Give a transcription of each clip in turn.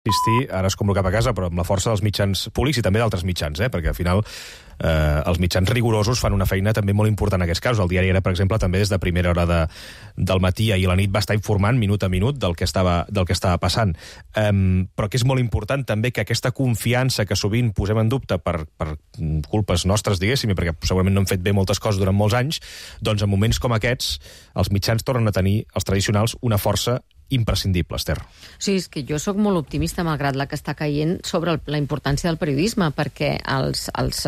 Assistir, ara es convoca cap a casa, però amb la força dels mitjans públics i també d'altres mitjans, perquè al final els mitjans rigorosos fan una feina també molt important en aquests casos. El diari Ara, per exemple, també des de primera hora del matí i a la nit va estar informant minut a minut del que estava passant. Però que és molt important també que aquesta confiança que sovint posem en dubte per culpes nostres, diguéssim, i perquè segurament no hem fet bé moltes coses durant molts anys, doncs en moments com aquests els mitjans tornen a tenir, els tradicionals, una força imprescindible, Esther. Sí, és que jo sóc molt optimista, malgrat la que està caient, sobre la importància del periodisme, perquè els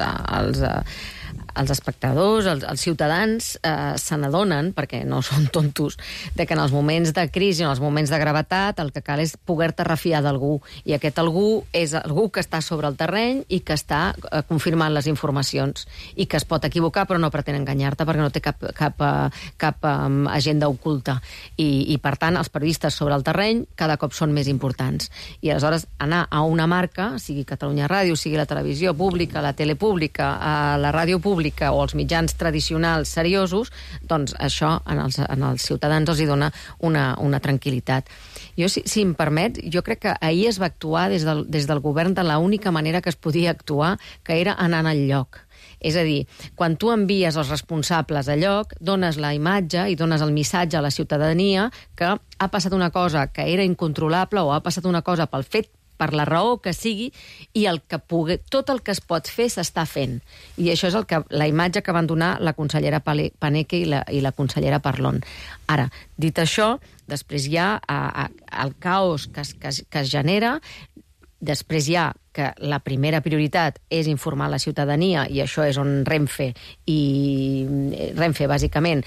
espectadors, els ciutadans se n'adonen, perquè no són tontos, de que en els moments de crisi, en els moments de gravetat, el que cal és poder-te refiar d'algú. I aquest algú és algú que està sobre el terreny i que està confirmant les informacions i que es pot equivocar però no pretén enganyar-te perquè no té cap agenda oculta. I per tant, els periodistes sobre el terreny cada cop són més importants. I aleshores anar a una marca, sigui Catalunya Ràdio, sigui la televisió pública, la tele pública, la ràdio pública o els mitjans tradicionals seriosos, doncs això en els ciutadans els hi dona una tranquil·litat. Jo, si em permet, jo crec que ahir es va actuar des del govern de l'única manera que es podia actuar, que era anant al lloc. És a dir, quan tu envies els responsables a lloc, dones la imatge i dones el missatge a la ciutadania que ha passat una cosa que era incontrolable o ha passat una cosa pel fet, per la raó que sigui, i tot el que es pot fer s'està fent. I això és la imatge que van donar la consellera Paneque i la consellera Parlon. Ara, dit això, després hi ha el caos que es genera, després hi ha que la primera prioritat és informar la ciutadania, i això és on Renfe, bàsicament,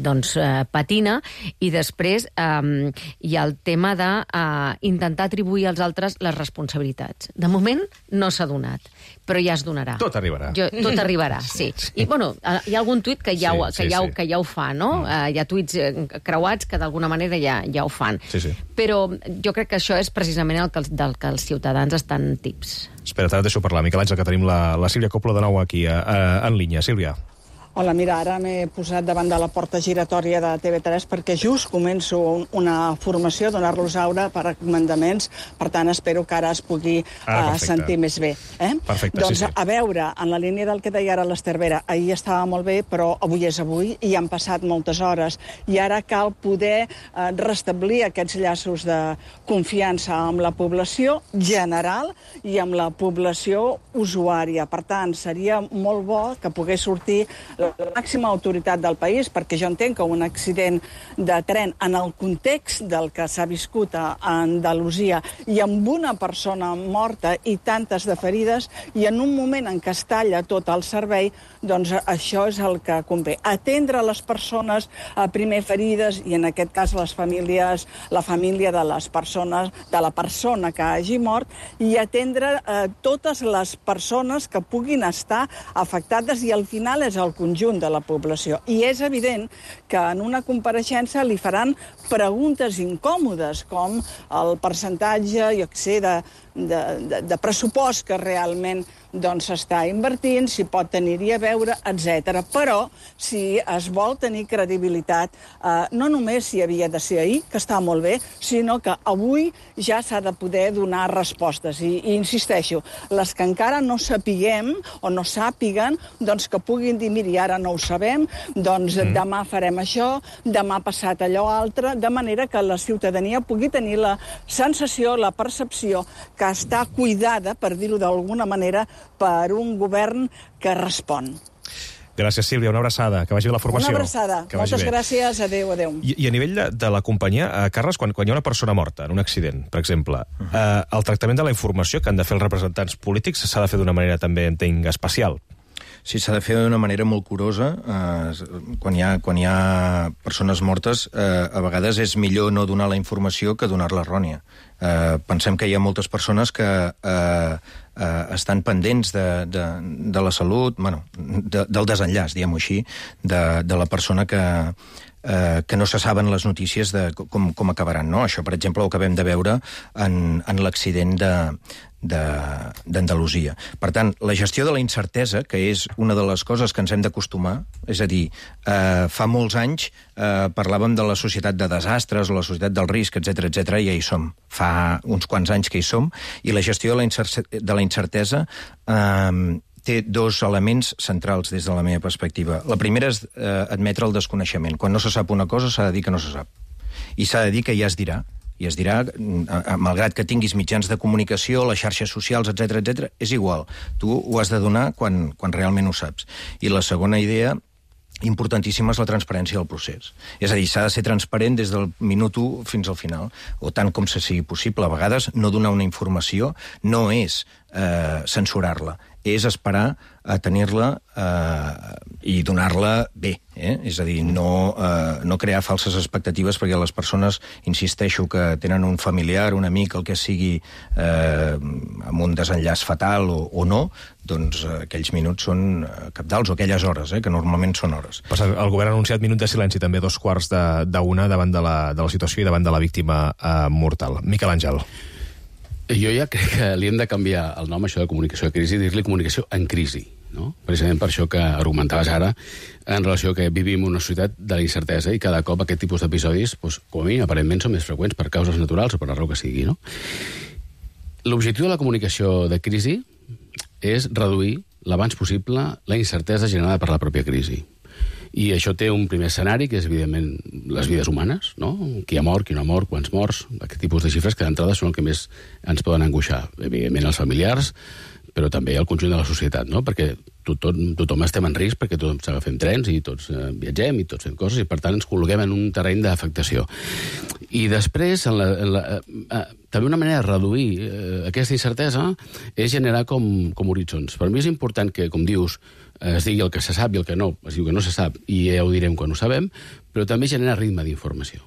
patina, i després hi ha el tema d'intentar atribuir als altres les responsabilitats. De moment no s'ha donat, però ja es donarà. Tot arribarà. Tot arribarà, sí. I, bueno, hi ha algun tuit que ja ho fa, no? Hi ha tuits creuats que d'alguna manera ja ho fan. Però jo crec que això és precisament del que els ciutadans estan tips. Espera, ara et deixo parlar, Miquel Àngel, que tenim la Sílvia Coppola de nou aquí en línia. Sílvia. Hola, mira, ara m'he posat davant de la porta giratòria de TV3 perquè just començo una formació, donar-los aura per comandaments, per tant, espero que ara es pugui sentir més bé. Perfecte, doncs, a veure, en la línia del que deia ara l'Ester Vera, ahir estava molt bé, però avui és avui i han passat moltes hores, i ara cal poder restablir aquests llaços de confiança amb la població general i amb la població usuària. Per tant, seria molt bo que pogués sortir la màxima autoritat del país, perquè jo entenc que un accident de tren en el context del que s'ha viscut a Andalusia i amb una persona morta i tantes de ferides, i en un moment en què es talla tot el servei, doncs això és el que convé. Atendre les persones primer ferides i en aquest cas la família de les persones, de la persona que hagi mort, i atendre totes les persones que puguin estar afectades, i al final és el conjunt de la població. I és evident que en una compareixença li faran preguntes incòmodes, com el percentatge, jo què sé, de pressupost que realment s'està invertint, si pot tenir-hi a veure, etc. Però, si es vol tenir credibilitat, no només si havia de ser ahir, que està molt bé, sinó que avui ja s'ha de poder donar respostes. I insisteixo, les que encara no sapiguem o no sàpiguen, doncs que puguin dir, miri, ara no ho sabem, doncs demà farem això, demà passat allò altre, de manera que la ciutadania pugui tenir la sensació, la percepció que està cuidada, per dir-ho d'alguna manera, per un govern que respon. Gràcies, Sílvia. Una abraçada. Que vagi bé la formació. Una abraçada. Moltes gràcies. Adéu, adéu. I a nivell de la companyia, Carles, quan hi ha una persona morta en un accident, per exemple, el tractament de la informació que han de fer els representants polítics s'ha de fer d'una manera també, entenc, especial. Sí, s'ha de fer d'una manera molt curosa. Quan hi ha persones mortes, a vegades és millor no donar la informació que donar-la errònia. Pensem que hi ha moltes persones que estan pendents de la salut, del desenllaç, diguem-ho així, de la persona que no se saben les notícies de com acabaran, no? Això, per exemple, ho acabem de veure en l'accident d'Andalusia. Per tant, la gestió de la incertesa, que és una de les coses que ens hem d'acostumar, és a dir, fa molts anys parlàvem de la societat de desastres o la societat del risc, etc etc, i ja hi som. Fa uns quants anys que hi som, i la gestió de la incertesa té dos elements centrals des de la meva perspectiva. La primera és admetre el desconeixement. Quan no se sap una cosa s'ha de dir que no se sap. I s'ha de dir que ja es dirà. I es dirà, malgrat que tinguis mitjans de comunicació, les xarxes socials, etc etc, és igual. Tu ho has de donar quan realment ho saps. I la segona idea importantíssima és la transparència del procés. És a dir, s'ha de ser transparent des del minut 1 fins al final, o tant com se sigui possible. A vegades, no donar una informació no és censurar-la, és esperar a tenir-la i donar-la bé. És a dir, no crear falses expectatives perquè les persones, insisteixo, que tenen un familiar, un amic, el que sigui, amb un desenllaç fatal o no, doncs aquells minuts són cabdals, o aquelles hores, que normalment són hores. El govern ha anunciat minut de silenci també a 2:45 davant de la situació i davant de la víctima mortal. Miquel Àngel. Jo ja crec que li hem de canviar el nom, això de comunicació de crisi, i dir-li comunicació en crisi, no? Precisament per això que argumentaves ara, en relació que vivim una societat de la incertesa i cada cop aquest tipus d'episodis, com a mínim, aparentment són més freqüents per causes naturals o per la raó que sigui, no? L'objectiu de la comunicació de crisi és reduir l'abans possible la incertesa generada per la pròpia crisi. I això té un primer escenari, que és, evidentment, les vides humanes, no? Qui ha mort, qui no ha mort, quants morts, aquest tipus de xifres que d'entrada són el que més ens poden angoixar. Evidentment, els familiars, però també el conjunt de la societat, no? Perquè tothom estem en risc, perquè tots agafem trens i tots viatgem i tots fem coses, i per tant ens col·loquem en un terreny d'afectació. I després, també una manera de reduir aquesta incertesa és generar com horitzons. Per mi és important que, com dius, es digui el que se sap i el que no, es diu que no se sap, i ja ho direm quan ho sabem, però també genera ritme d'informació.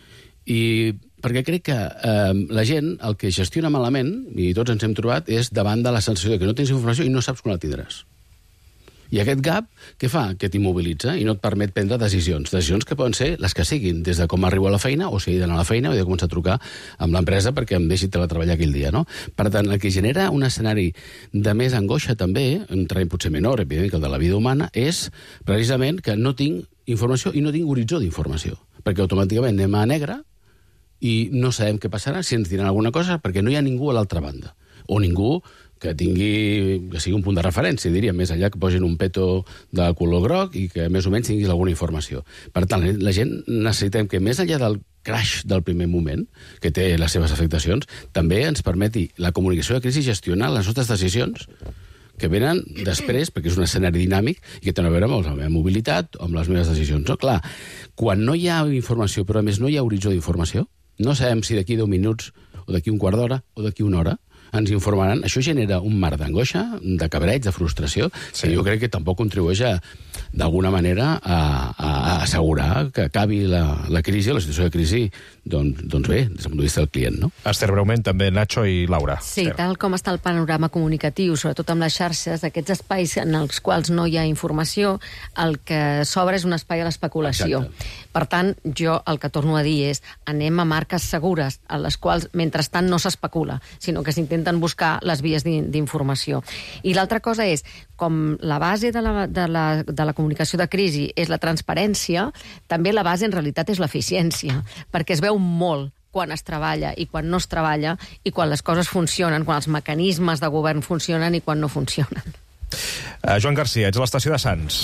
I perquè crec que la gent, el que gestiona malament, i tots ens hem trobat, és davant de la sensació que no tens informació i no saps quan la tindràs. I aquest gap, què fa? Que t'immobilitza i no et permet prendre decisions. Decisions que poden ser les que siguin, des de com arribo a la feina, o si he d'anar a la feina, o he de començar a trucar amb l'empresa perquè em deixi treballar aquell dia, no? Per tant, el que genera un escenari de més angoixa també, un terreny potser menor, evidentment, que el de la vida humana, és precisament que no tinc informació i no tinc horitzó d'informació. Perquè automàticament anem a negre i no sabem què passarà, si ens diran alguna cosa, perquè no hi ha ningú a l'altra banda. O ningú que sigui un punt de referència, diríem, més enllà que posin un peto de color groc i que més o menys tinguis alguna informació. Per tant, la gent necessitem que, més enllà del crash del primer moment, que té les seves afectacions, també ens permeti la comunicació de crisi gestionar les nostres decisions que venen després, perquè és un escenari dinàmic i que té a veure amb la meva mobilitat o amb les meves decisions. No? Clar, quan no hi ha informació, però a més no hi ha horitzó d'informació, no sabem si d'aquí 10 minuts o d'aquí un quart d'hora o d'aquí una hora ens informaran. Això genera un mar d'angoixa, de cabreig, de frustració, que jo crec que tampoc contribueix d'alguna manera a assegurar que acabi la crisi, la situació de crisi, doncs bé, des del punt de vista del client, no? Esther, breument, també Nacho i Laura. Sí, tal com està el panorama comunicatiu, sobretot amb les xarxes, aquests espais en els quals no hi ha informació, el que s'obre és un espai a l'especulació. Per tant, jo el que torno a dir és anem a marques segures, a les quals, mentrestant, no s'especula, sinó que s'intenten buscar les vies d'informació. I l'altra cosa és, com la base de la comunicació de crisi és la transparència, també la base en realitat és l'eficiència, perquè es veu molt quan es treballa i quan no es treballa, i quan les coses funcionen, quan els mecanismes de govern funcionen i quan no funcionen. Joan Garcia, ets a l'estació de Sants.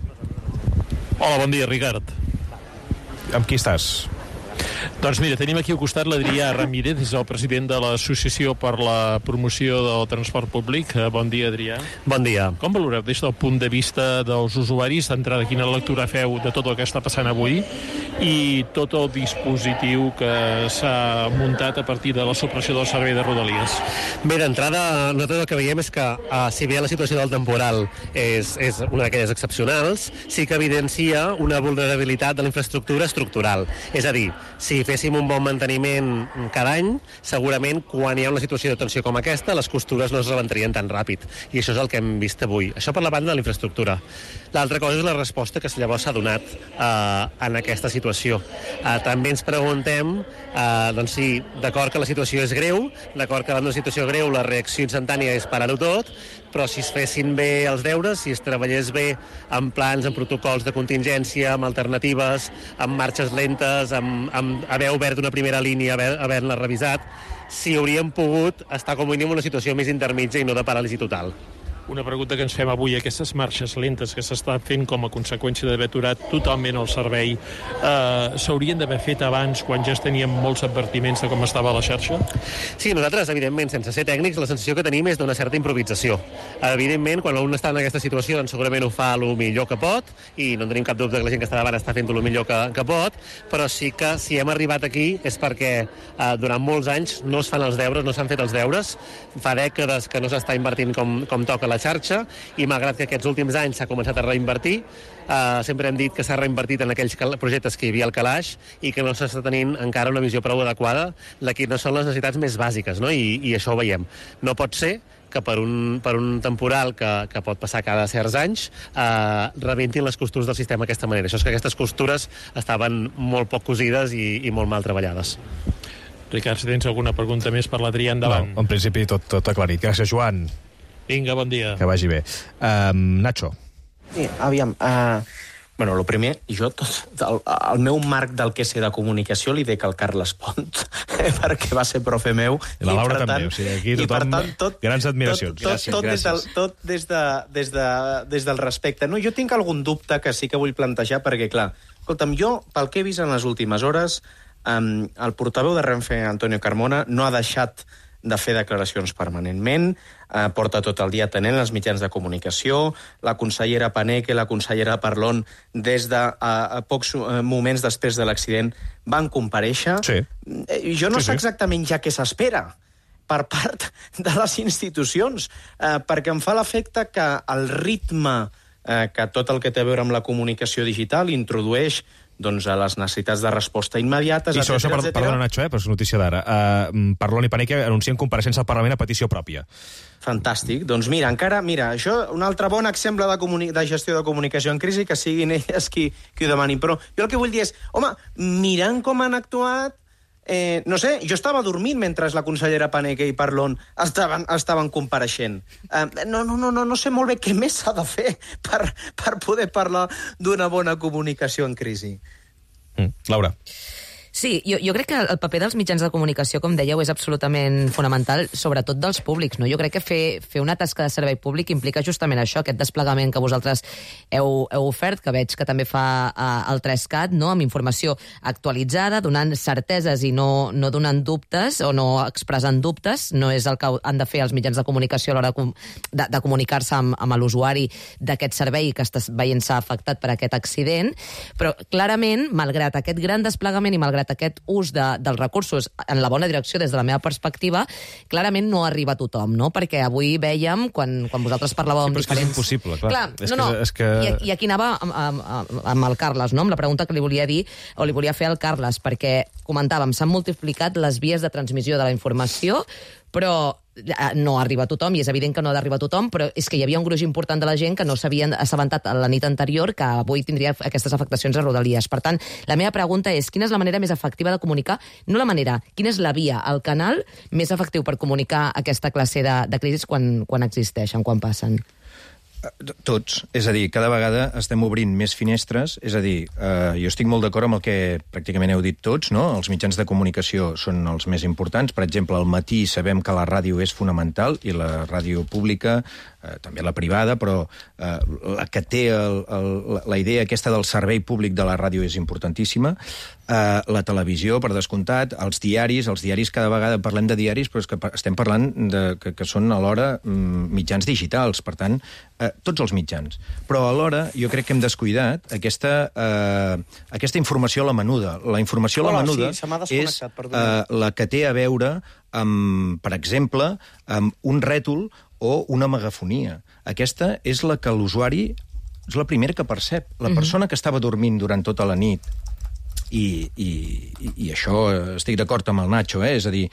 Hola, bon dia, Ricard. Amb qui estàs? Doncs mira, tenim aquí al costat l'Adrià Ramírez, és el president de l'Associació per la Promoció del Transport Públic. Bon dia, Adrià. Bon dia. Com valoreu des del punt de vista dels usuaris, d'entrada, quina lectura feu de tot el que està passant avui i tot el dispositiu que s'ha muntat a partir de la supressió del servei de Rodalies? Bé, d'entrada, nosaltres el que veiem és que, si bé la situació del temporal és una d'aquelles excepcionals, sí que evidencia una vulnerabilitat de la infraestructura estructural. És a dir, si féssim un bon manteniment cada any, segurament quan hi ha una situació de tensió com aquesta, les costures no es rebentarien tan ràpid. I això és el que hem vist avui. Això per la banda de la infraestructura. L'altra cosa és la resposta que llavors s'ha donat en aquesta situació situació. També ens preguntem doncs sí, d'acord que la situació és greu, d'acord que en una situació greu la reacció instantània és parar-ho tot, però si es fessin bé els deures, si es treballés bé amb plans, amb protocols de contingència, amb alternatives, amb marxes lentes, amb haver obert una primera línia, haver-la revisat, si hauríem pogut estar com a mínim en una situació més intermitja i no de paràlisi total. Una pregunta que ens fem avui, aquestes marxes lentes que s'estan fent com a conseqüència d'haver aturat totalment el servei, s'haurien d'haver fet abans, quan ja es tenien molts advertiments de com estava la xarxa? Sí, nosaltres, evidentment, sense ser tècnics, la sensació que tenim és d'una certa improvisació. Evidentment, quan un està en aquesta situació, doncs segurament ho fa el millor que pot, i no tenim cap dubte que la gent que està davant està fent el millor que pot, però sí que si hem arribat aquí és perquè durant molts anys no es fan els deures, no s'han fet els deures, fa dècades que no s'està invertint com toca la xarxa, i malgrat que aquests últims anys s'ha començat a reinvertir, sempre hem dit que s'ha reinvertit en aquells projectes que hi havia al calaix i que no s'està tenint encara una visió prou adequada de quines són les necessitats més bàsiques, no? I això ho veiem. No pot ser que per un temporal que pot passar cada certs anys rebentin les costures del sistema d'aquesta manera. Això és que aquestes costures estaven molt poc cosides i molt mal treballades. Ricard, si tens alguna pregunta més per l'Adrià, endavant. No, en principi tot aclarit. Gràcies, Joan. Vinga, bon dia. Que vagi bé. Nacho. Sí, aviam. Bueno, el primer, jo, el meu marc del que sé de comunicació li dec al Carles Pont, perquè va ser profe meu. I la Laura també, o sigui, aquí tothom... grans admiracions. Tot des del respecte. No, jo tinc algun dubte que sí que vull plantejar, perquè, clar, escolta'm, jo, pel que he vist en les últimes hores, el portaveu de Renfe, Antonio Carmona, no ha deixat de fer declaracions permanentment, porta tot el dia atenent els mitjans de comunicació, la consellera Paneque i la consellera Parlon, des de pocs moments després de l'accident, van comparèixer. Sí. Jo no sé exactament ja què s'espera per part de les institucions, perquè em fa l'efecte que el ritme que tot el que té a veure amb la comunicació digital introdueix doncs, a les necessitats de resposta immediates... I això, perdona, Nacho, però és notícia d'ara. Parlon i Paneque anuncien compareixença al Parlament a petició pròpia. Fantàstic. Doncs mira, això, un altre bon exemple de gestió de comunicació en crisi, que siguin elles qui ho demanin. Però jo el que vull dir és, home, mirant com han actuat, no sé, jo estava dormint mentre la consellera Paneque i Parlon estaven compareixent. No sé molt bé què més s'ha de fer per poder parlar d'una bona comunicació en crisi. Laura. Sí, jo crec que el paper dels mitjans de comunicació, com dèieu, és absolutament fonamental, sobretot dels públics, no? Jo crec que fer una tasca de servei públic implica justament això, aquest desplegament que vosaltres heu ofert, que veig que també fa el 3CAT, no? Amb informació actualitzada, donant certeses i no donant dubtes o no expressant dubtes. No és el que han de fer els mitjans de comunicació a l'hora de comunicar-se amb l'usuari d'aquest servei que està veient-se afectat per aquest accident, però clarament, malgrat aquest gran desplegament i malgrat aquest ús dels recursos en la bona direcció des de la meva perspectiva, clarament no arriba a tothom, no? Perquè avui veiem, quan vosaltres parlàveu amb diferents... És impossible, clar. És que... I aquí anava amb el Carles, no? Amb la pregunta que li volia dir, o li volia fer al Carles, perquè comentàvem, s'han multiplicat les vies de transmissió de la informació, però no arriba a tothom, i és evident que no ha d'arribar a tothom, però és que hi havia un gruix important de la gent que no s'havien assabentat la nit anterior que avui tindria aquestes afectacions a Rodalies. Per tant, la meva pregunta és, quina és la manera més efectiva de comunicar? No la manera, quina és la via, el canal més efectiu per comunicar aquesta classe de crisis quan existeixen, quan passen? Tots. És a dir, cada vegada estem obrint més finestres. És a dir, jo estic molt d'acord amb el que pràcticament heu dit tots, no? Els mitjans de comunicació són els més importants. Per exemple, al matí sabem que la ràdio és fonamental, i la ràdio pública, també la privada, però la que té la idea aquesta del servei públic de la ràdio és importantíssima. La televisió, per descomptat, els diaris cada vegada parlem de diaris, però és que estem parlant que són alhora mitjans digitals, per tant, tots els mitjans. Però alhora jo crec que hem descuidat aquesta informació a la menuda. La informació a la menuda és la que té a veure amb, per exemple, amb un rètol o una megafonia. Aquesta és la que l'usuari és la primera que percep. La persona que estava dormint durant tota la nit I això estic d'acord amb el Nacho, és a dir,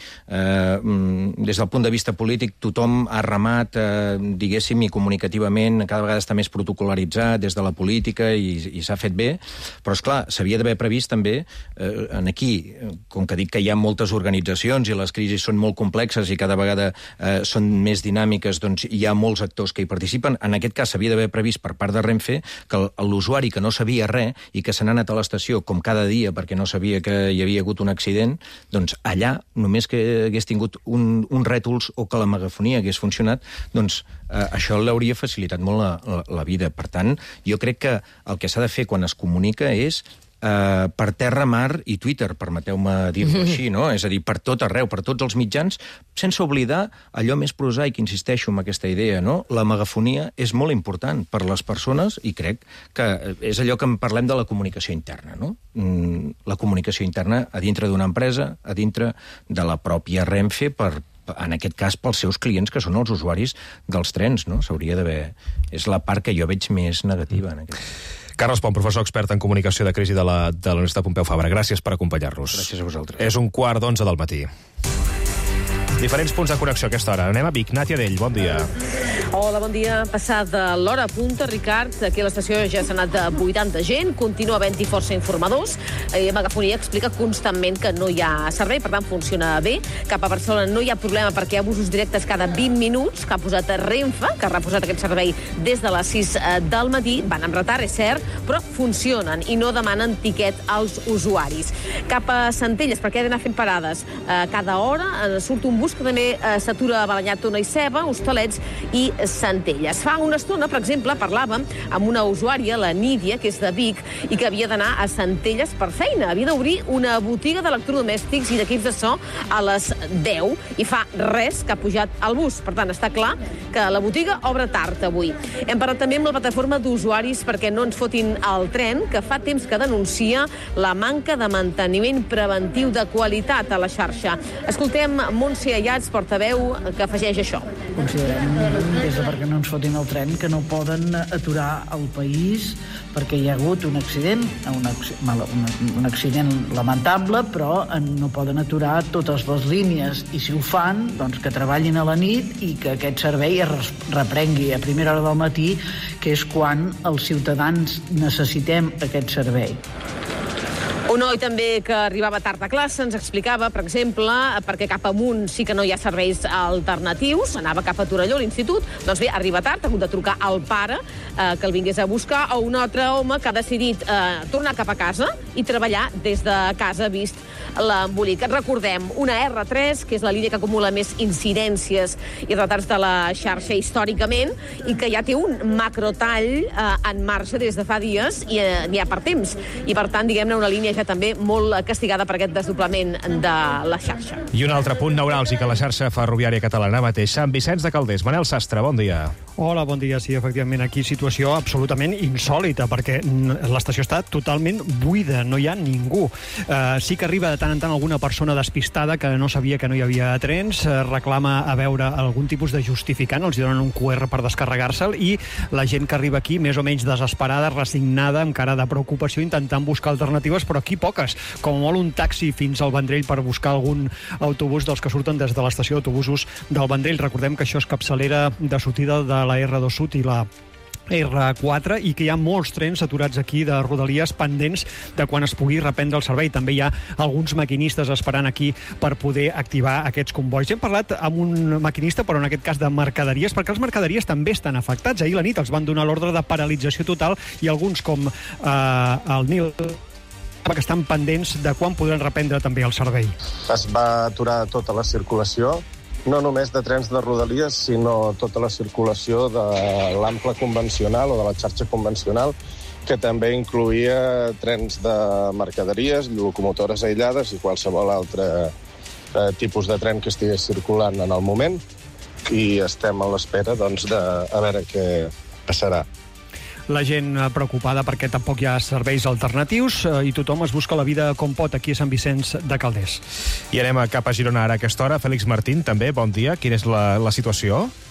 des del punt de vista polític tothom ha remat, diguéssim, i comunicativament cada vegada està més protocolaritzat des de la política i s'ha fet bé, però esclar, s'havia d'haver previst també aquí, com que dic que hi ha moltes organitzacions i les crisis són molt complexes i cada vegada són més dinàmiques, doncs hi ha molts actors que hi participen. En aquest cas s'havia d'haver previst per part de Renfe que l'usuari que no sabia res i que se n'ha anat a l'estació com cada dia perquè no sabia que hi havia hagut un accident, doncs allà, només que hagués tingut uns rètols o que la megafonia hagués funcionat, doncs això l'hauria facilitat molt la vida. Per tant, jo crec que el que s'ha de fer quan es comunica és per terra, mar i Twitter, permeteu-me dir-ho així, no? És a dir, per tot arreu, per tots els mitjans, sense oblidar allò més prosaic, insisteixo en aquesta idea, no? La megafonia és molt important per les persones i crec que és allò que en parlem de la comunicació interna, no? La comunicació interna a dintre d'una empresa, a dintre de la pròpia Renfe, en aquest cas pels seus clients, que són els usuaris dels trens, no? S'hauria d'haver... És la part que jo veig més negativa en aquest. Carles Pont, professor expert en comunicació de crisi de la Universitat Pompeu Fabra. Gràcies per acompanyar-nos. Gràcies a vosaltres. És 11:15 del matí. Diferents punts de connexió a aquesta hora. Anem a Vic. Nàtia Dell, bon dia. Hola, bon dia. Passada l'hora punta, Ricard, aquí a l'estació ja s'ha anat de 80 gent, continua havent-hi força informadors. Megafonia explica constantment que no hi ha servei, per tant funciona bé. Cap a Barcelona no hi ha problema perquè hi ha busos directes cada 20 minuts, que ha posat Renfe, que ha reposat aquest servei des de les 6 del matí. Van amb retard, és cert, però funcionen i no demanen tiquet als usuaris. Cap a Centelles, perquè ha d'anar fent parades. Cada hora surt un bus que també s'atura a Balanyà, Tona i Ceba, Hostalets i Centelles. Fa una estona, per exemple, parlàvem amb una usuària, la Nídia, que és de Vic, i que havia d'anar a Centelles per feina. Havia d'obrir una botiga d'electrodomèstics i d'equips de so a les 10 i fa res que ha pujat al bus. Per tant, està clar que la botiga obre tard avui. Hem parlat també amb la plataforma d'usuaris perquè no ens fotin el tren, que fa temps que denuncia la manca de manteniment preventiu de qualitat a la xarxa. Escoltem Montse Ayats, portaveu, que afegeix això. Considerem, des de perquè no ens fotin el tren, que no poden aturar el país perquè hi ha hagut un accident, un accident lamentable, però no poden aturar totes les línies, i si ho fan, doncs que treballin a la nit i que aquest servei es reprengui a primera hora del matí, que és quan els ciutadans necessitem aquest servei. Un noi també que arribava tard a classe ens explicava, per exemple, perquè cap amunt sí que no hi ha serveis alternatius, anava cap a Torelló, a l'institut, doncs bé, arriba tard, ha hagut de trucar al pare que el vingués a buscar, o un altre home que ha decidit tornar cap a casa i treballar des de casa, vist l'embolic. Recordem, una R3, que és la línia que acumula més incidències i retards de la xarxa històricament, i que ja té un macrotall en marxa des de fa dies i n'hi ha per temps. I, per tant, diguem-ne, una línia ja també molt castigada per aquest desdoblament de la xarxa. I un altre punt neuràlgic a la xarxa ferroviària catalana mateix, Sant Vicenç de Calders. Manel Sastre, bon dia. Hola, bon dia. Sí, efectivament, aquí situació absolutament insòlita, perquè l'estació està totalment buida, no hi ha ningú. Sí que arriba de tant en tant alguna persona despistada que no sabia que no hi havia trens, reclama a veure algun tipus de justificant, els donen un QR per descarregar-se'l, i la gent que arriba aquí més o menys desesperada, resignada, amb cara de preocupació, intentant buscar alternatives, però aquí poques. Com molt un taxi fins al Vendrell per buscar algun autobús dels que surten des de l'estació d'autobusos del Vendrell. Recordem que això és capçalera de sortida de la R2 Sud i la R4, i que hi ha molts trens aturats aquí de Rodalies pendents de quan es pugui reprendre el servei. També hi ha alguns maquinistes esperant aquí per poder activar aquests convois. Hem parlat amb un maquinista, però en aquest cas de mercaderies, perquè els mercaderies també estan afectats. Ahir a la nit els van donar l'ordre de paralització total i alguns, com el Nil, que estan pendents de quan podran reprendre també el servei. Es va aturar tota la circulació, no només de trens de Rodalies, sinó tota la circulació de l'ample convencional o de la xarxa convencional, que també incloïa trens de mercaderies, locomotores aïllades i qualsevol altre tipus de tren que estigués circulant en el moment, i estem a l'espera, doncs, de a veure què passarà. La gent preocupada perquè tampoc hi ha serveis alternatius i tothom es busca la vida com pot aquí a Sant Vicenç de Calders. I anem cap a Girona ara a aquesta hora. Fèlix Martín, també, bon dia. Quina és la situació?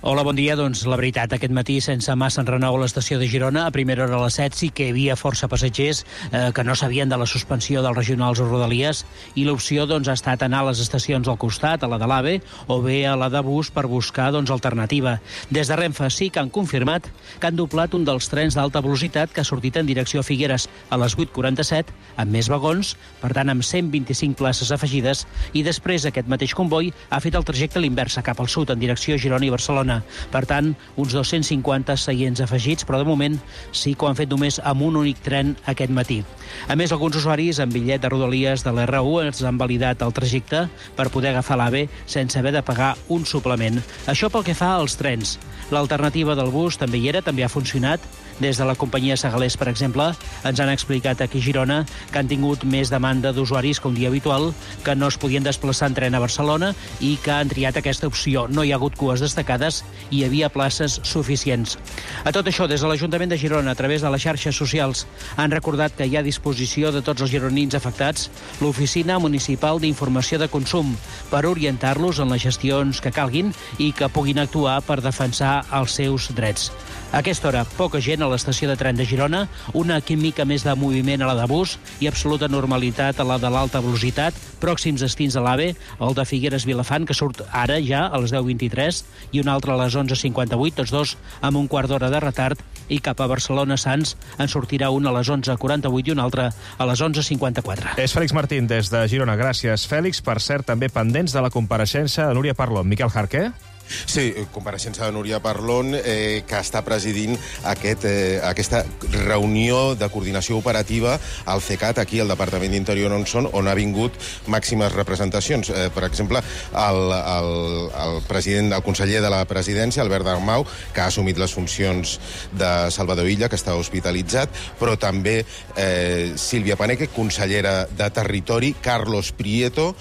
Hola, bon dia. Doncs la veritat, aquest matí, sense massa enrenou a l'estació de Girona, a primera hora a les 7 sí que hi havia força passatgers que no sabien de la suspensió dels regionals o rodalies, i l'opció ha estat anar a les estacions al costat, a la de l'AVE, o bé a la de bus per buscar alternativa. Des de Renfe sí que han confirmat que han doblat un dels trens d'alta velocitat que ha sortit en direcció a Figueres a les 8:47, amb més vagons, per tant amb 125 places afegides, i després aquest mateix comboi ha fet el trajecte a l'inversa, cap al sud, en direcció a Girona i Barcelona. Per tant, uns 250 seients afegits, però de moment sí que ho han fet només amb un únic tren aquest matí. A més, alguns usuaris amb bitllet de rodalies de l'R1 ens han validat el trajecte per poder agafar l'AVE sense haver de pagar un suplement. Això pel que fa als trens. L'alternativa del bus també hi era, també ha funcionat. Des de la companyia Segalers, per exemple, ens han explicat aquí a Girona que han tingut més demanda d'usuaris que un dia habitual, que no es podien desplaçar en tren a Barcelona i que han triat aquesta opció. No hi ha hagut cues destacades i hi havia places suficients. A tot això, des de l'Ajuntament de Girona, a través de les xarxes socials, han recordat que hi ha a disposició de tots els gironins afectats l'Oficina Municipal d'Informació de Consum per orientar-los en les gestions que calguin i que puguin actuar per defensar els seus drets. A aquesta hora, poca gent a l'estació de tren de Girona, una mica més de moviment a la de bus i absoluta normalitat a la de l'alta velocitat, pròxims destins a l'AVE, el de Figueres-Vilafant, que surt ara ja a les 10:23, i un altre a les 11:58, tots dos amb un quart d'hora de retard, i cap a Barcelona-Sants en sortirà un a les 11:48 i un altre a les 11:54. És Fèlix Martín, des de Girona. Gràcies, Fèlix. Per cert, també pendents de la compareixença de Núria Parlon. Miquel Jarqué? Sí, compareixença de Núria Parlon, que està presidint aquesta reunió de coordinació operativa al CECAT, aquí al Departament d'Interior on ha vingut màximes representacions. Per exemple, el conseller de la presidència, Albert Dalmau, que ha assumit les funcions de Salvador Illa, que està hospitalitzat, però també Sílvia Paneque, consellera de Territori, Carlos Prieto,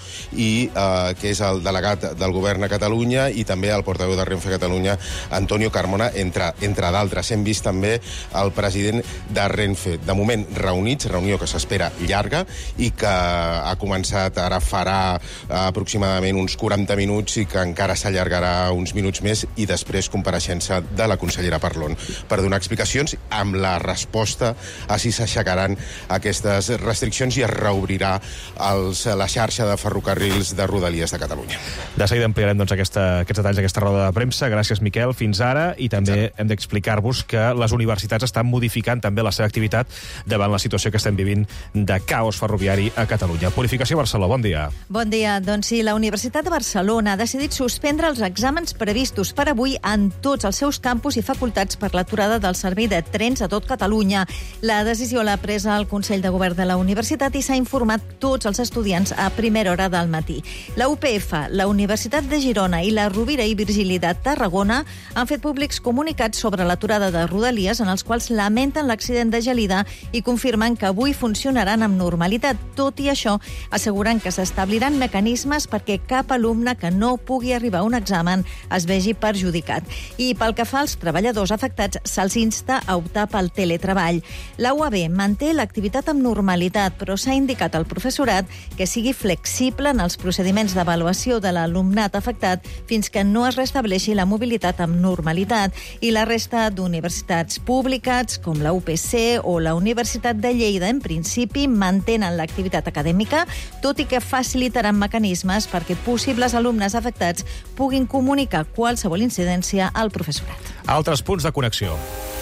que és el delegat del govern a Catalunya, i també el portaveu de Renfe Catalunya, Antonio Carmona, entre d'altres. Hem vist també el president de Renfe. De moment, reunits, reunió que s'espera llarga i que ha començat, ara farà aproximadament uns 40 minuts i que encara s'allargarà uns minuts més, i després compareixença de la consellera Parlon per donar explicacions amb la resposta a si s'aixecaran aquestes restriccions i es reobrirà la xarxa de ferrocarrils de Rodalies de Catalunya. De seguida ampliarem aquests detalls d'aquesta roda de premsa. Gràcies, Miquel, fins ara. I també hem d'explicar-vos que les universitats estan modificant també la seva activitat davant la situació que estem vivint de caos ferroviari a Catalunya. Purificació Barcelona, bon dia. Bon dia. Doncs sí, la Universitat de Barcelona ha decidit suspendre els exàmens previstos per avui en tots els seus campus i facultats per l'aturada del servei de trens a tot Catalunya. La decisió l'ha presa el Consell de Govern de la Universitat i s'ha informat tots els estudiants a primera hora del matí. La UPF, la Universitat de Girona i la Rovira i Virgili de Tarragona han fet públics comunicats sobre l'aturada de Rodalies en els quals lamenten l'accident de Gelida i confirmen que avui funcionaran amb normalitat. Tot i això, asseguren que s'establiran mecanismes perquè cap alumne que no pugui arribar a un examen es vegi perjudicat. I pel que fa als treballadors afectats, se'ls insta a optar pel teletreball. La UAB manté l'activitat amb normalitat, però s'ha indicat al professorat que sigui flexible en els procediments d'avaluació de l'alumnat afectat fins que no es restableixi la mobilitat amb normalitat. I la resta d'universitats públiques, com la UPC o la Universitat de Lleida, en principi mantenen l'activitat acadèmica, tot i que facilitaran mecanismes perquè possibles alumnes afectats puguin comunicar qualsevol incidència al professorat. Altres punts de connexió.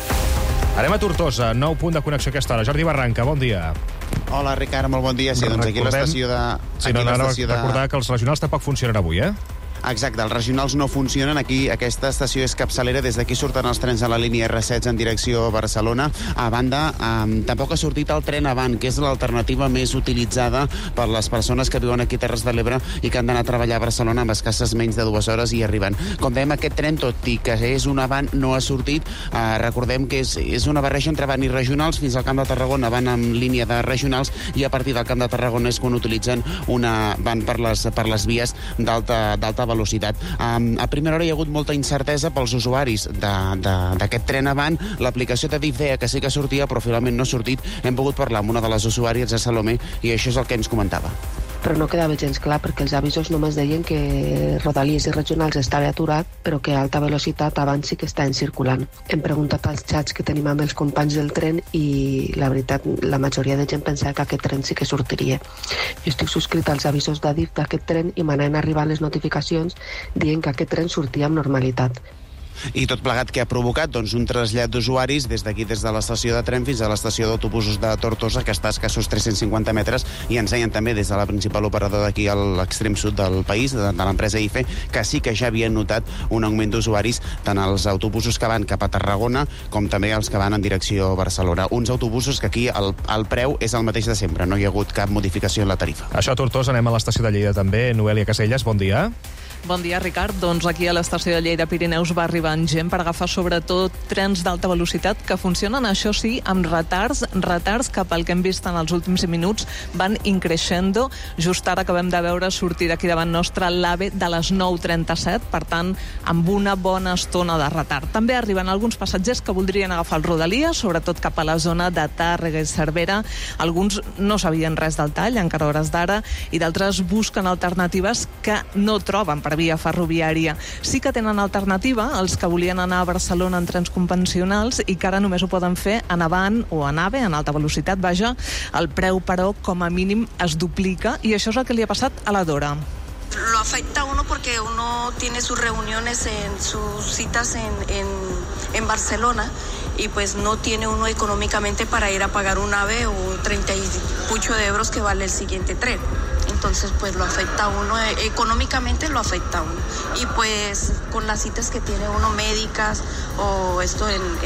Anem a Tortosa, nou punt de connexió a aquesta hora. Jordi Barranca, bon dia. Hola, Ricard, molt bon dia. Sí, doncs aquí l'estació de... Sí, recordar que els regionals tampoc funcionen avui, eh? Exacte, els regionals no funcionen. Aquí aquesta estació és capçalera, des d'aquí surten els trens a la línia R16 en direcció a Barcelona. A banda, tampoc ha sortit el tren avant, que és l'alternativa més utilitzada per les persones que viuen aquí a Terres de l'Ebre i que han d'anar a treballar a Barcelona amb escasses menys de 2 hores i arriben. Com dèiem, aquest tren, tot i que és un avant, no ha sortit. Recordem que és una barreja entre avant i regionals. Fins al Camp de Tarragona van en línia de regionals i a partir del Camp de Tarragona és quan utilitzen van per les vies d'alta velocitat. A primera hora hi ha hagut molta incertesa pels usuaris d'aquest tren avant. L'aplicació de DIF deia que sí que sortia, però finalment no ha sortit. Hem pogut parlar amb una de les usuàries, a Salomé, i això és el que ens comentava. però no quedava gens clar, perquè els avisos només deien que Rodalies i regionals estava aturat, però que a alta velocitat abans sí que estaven circulant. Hem preguntat als xats que tenim amb els companys del tren i la veritat, la majoria de gent pensava que aquest tren sí que sortiria. Jo estic subscrit als avisos d'Adif d'aquest tren i m'anaven arribant les notificacions dient que aquest tren sortia amb normalitat. I tot plegat que ha provocat un trasllat d'usuaris des d'aquí, des de l'estació de tren fins a l'estació d'autobusos de Tortosa, que està a escassos 350 metres, i ens deien també des de la principal operadora d'aquí a l'extrem sud del país, de l'empresa IFE, que sí que ja havien notat un augment d'usuaris tant als autobusos que van cap a Tarragona com també els que van en direcció a Barcelona. Uns autobusos que aquí el preu és el mateix de sempre, no hi ha hagut cap modificació en la tarifa. Això a Tortosa, anem a l'estació de Lleida també. Noelia Caselles, bon dia. Bon dia, Ricard. Doncs aquí a l'estació de Lleida Pirineus va arribant gent per agafar sobretot trens d'alta velocitat que funcionen, això sí, amb retards que pel que hem vist en els últims minuts van increixendo. Just ara acabem de veure sortir d'aquí davant nostre l'AVE de les 9:37, per tant, amb una bona estona de retard. També arriben alguns passatgers que voldrien agafar el Rodalies, sobretot cap a la zona de Tàrrega i Cervera. Alguns no sabien res del tall, encara a hores d'ara, i d'altres busquen alternatives que no troben per via ferroviària. Sí que tenen alternativa els que volien anar a Barcelona en trens convencionals i que ara només ho poden fer en Avant o en AVE, en alta velocitat, vaja. El preu, però, com a mínim es duplica, i això és el que li ha passat a la Dora. Lo afecta a uno porque uno tiene sus reuniones, sus citas en Barcelona, y pues no tiene uno económicamente para ir a pagar un AVE o 30 y pucho de euros que vale el siguiente tren. Entonces pues lo afecta a uno, económicamente lo afecta a uno. Y pues con las citas que tiene uno médicas o esto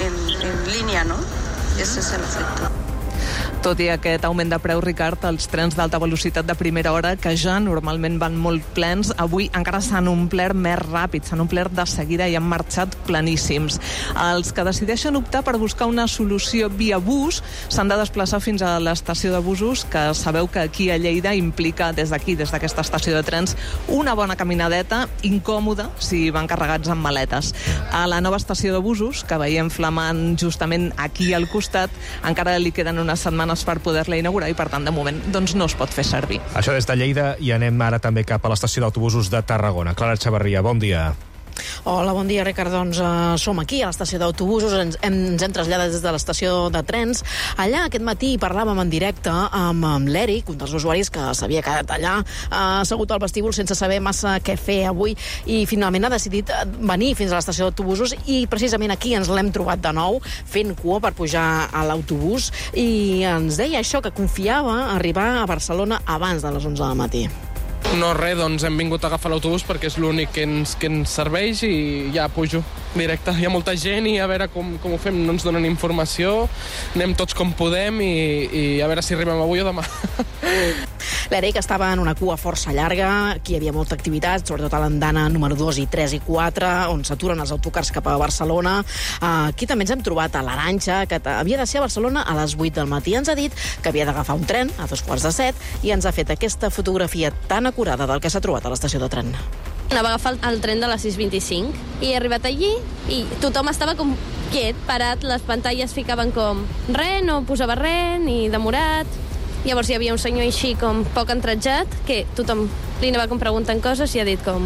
en línea, ¿no? Ese es el efecto. Tot i aquest augment de preu, Ricard, els trens d'alta velocitat de primera hora, que ja normalment van molt plens, avui encara s'han omplert més ràpid, s'han omplert de seguida i han marxat pleníssims. Els que decideixen optar per buscar una solució via bus s'han de desplaçar fins a l'estació de busos, que sabeu que aquí a Lleida implica, des d'aquí, des d'aquesta estació de trens, una bona caminadeta, incòmoda si van carregats amb maletes. A la nova estació de busos, que veiem flamant justament aquí al costat, encara li queden unes setmanes per poder-la inaugurar i, per tant, de moment, doncs no es pot fer servir. Això des de Lleida, i anem ara també cap a l'estació d'autobusos de Tarragona. Clara Chavarria, bon dia. Hola, bon dia, Ricard. Doncs som aquí a l'estació d'autobusos, ens hem traslladat des de l'estació de trens. Allà aquest matí parlàvem en directe amb l'Eric, un dels usuaris que s'havia quedat allà assegut al vestíbul sense saber massa què fer avui, i finalment ha decidit venir fins a l'estació d'autobusos, i precisament aquí ens l'hem trobat de nou fent cua per pujar a l'autobús, i ens deia això, que confiava arribar a Barcelona abans de les 11 del matí. No, res, doncs hem vingut a agafar l'autobús perquè és l'únic que ens serveix, i ja pujo directe. Hi ha molta gent i a veure com ho fem, no ens donen informació, anem tots com podem i a veure si arribem avui o demà. L'Eric estava en una cua força llarga, aquí hi havia molta activitat, sobretot a l'andana número 2 i 3 i 4, on s'aturen els autocars cap a Barcelona. Aquí també ens hem trobat a l'Arantxa, que havia de ser a Barcelona a les 8 del matí. Ens ha dit que havia d'agafar un tren a 2:45 i ens ha fet aquesta fotografia tan acurada del que s'ha trobat a l'estació de tren. Anava a agafar el tren de les 6:25 i he arribat allí i tothom estava com quiet, parat, les pantalles ficaven com res, no posava res, ni demorat. Llavors hi havia un senyor així com poc entratjat, que tothom li anava com preguntant coses i ha dit com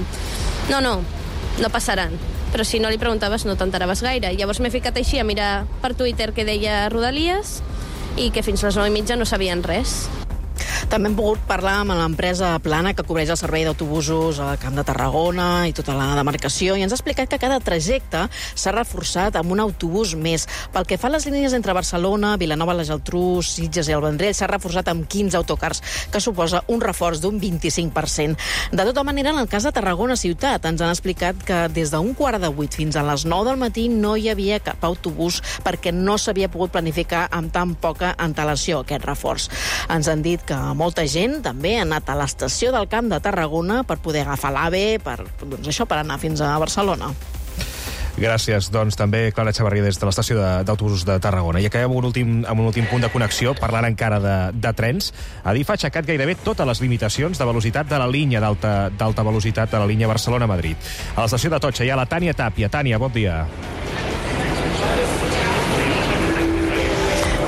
no passaran. Però si no li preguntaves no t'enteraves gaire. Llavors m'he ficat així a mirar per Twitter que deia Rodalies i que fins les 9:30 no sabien res. També hem pogut parlar amb l'empresa Plana, que cobreix el servei d'autobusos al Camp de Tarragona i tota la demarcació, i ens ha explicat que cada trajecte s'ha reforçat amb un autobús més. Pel que fa a les línies entre Barcelona, Vilanova, la Geltrú, Sitges i el Vendrell, s'ha reforçat amb 15 autocars, que suposa un reforç d'un 25%. De tota manera, en el cas de Tarragona ciutat, ens han explicat que des d'un 7:15 fins a les 9 del matí no hi havia cap autobús perquè no s'havia pogut planificar amb tan poca antelació aquest reforç. Ens han dit que molta gent també ha anat a l'estació del Camp de Tarragona per poder agafar l'AVE, per anar fins a Barcelona. Gràcies, doncs, també Clara Chavarria des de l'estació d'autobusos de Tarragona. I acabem amb un últim punt de connexió, parlant encara de trens. Adif ha aixecat gairebé totes les limitacions de velocitat de la línia d'alta velocitat de la línia Barcelona-Madrid. A l'estació de Totxa hi ha la Tània Tàpia. Tània, bon dia.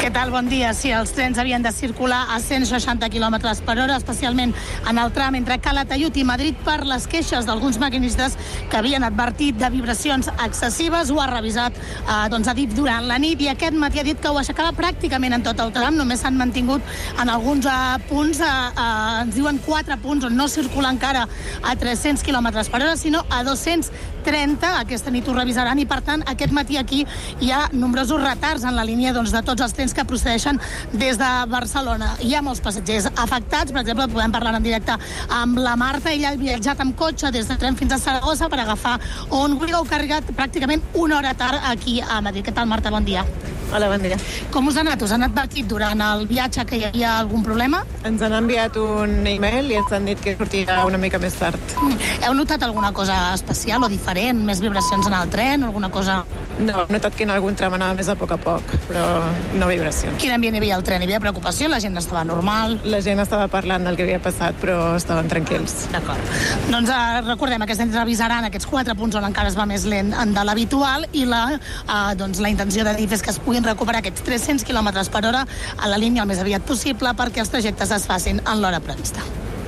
Què tal? Bon dia. Sí, els trens havien de circular a 160 km per hora, especialment en el tram entre Calatayud i Madrid per les queixes d'alguns maquinistes que havien advertit de vibracions excessives. Ho ha revisat Adif durant la nit i aquest matí ha dit que ho aixecava pràcticament en tot el tram. Només s'han mantingut en alguns punts, ens diuen 4 punts on no circula encara a 300 km per hora, sinó a 230. Aquesta nit ho revisaran i, per tant, aquest matí aquí hi ha nombrosos retards en la línia de tots els trens que procedeixen des de Barcelona. Hi ha molts passatgers afectats. Per exemple, podem parlar en directe amb la Marta. Ella ha viatjat amb cotxe des de Tremp fins a Saragossa per agafar un Wigo que ha arribat pràcticament una hora tard aquí a Madrid. Què tal, Marta? Bon dia. Hola, bon dia. Com us ha anat? Us han advertit durant el viatge que hi havia algun problema? Ens han enviat un e-mail i ens han dit que sortirà una mica més tard. Heu notat alguna cosa especial o diferent? Més vibracions en el tren? Alguna cosa... No, he notat que en algun tram anava més a poc, però no vibracions. Quin ambient hi havia al tren? Hi havia preocupació? La gent estava normal? La gent estava parlant del que havia passat, però estaven tranquils. D'acord. Doncs recordem, aquesta nit revisaran aquests 4 punts on encara es va més lent de l'habitual i la intenció d'Adif és que es puguin recuperar aquests 300 km per hora a la línia el més aviat possible perquè els trajectes es facin en l'hora prevista.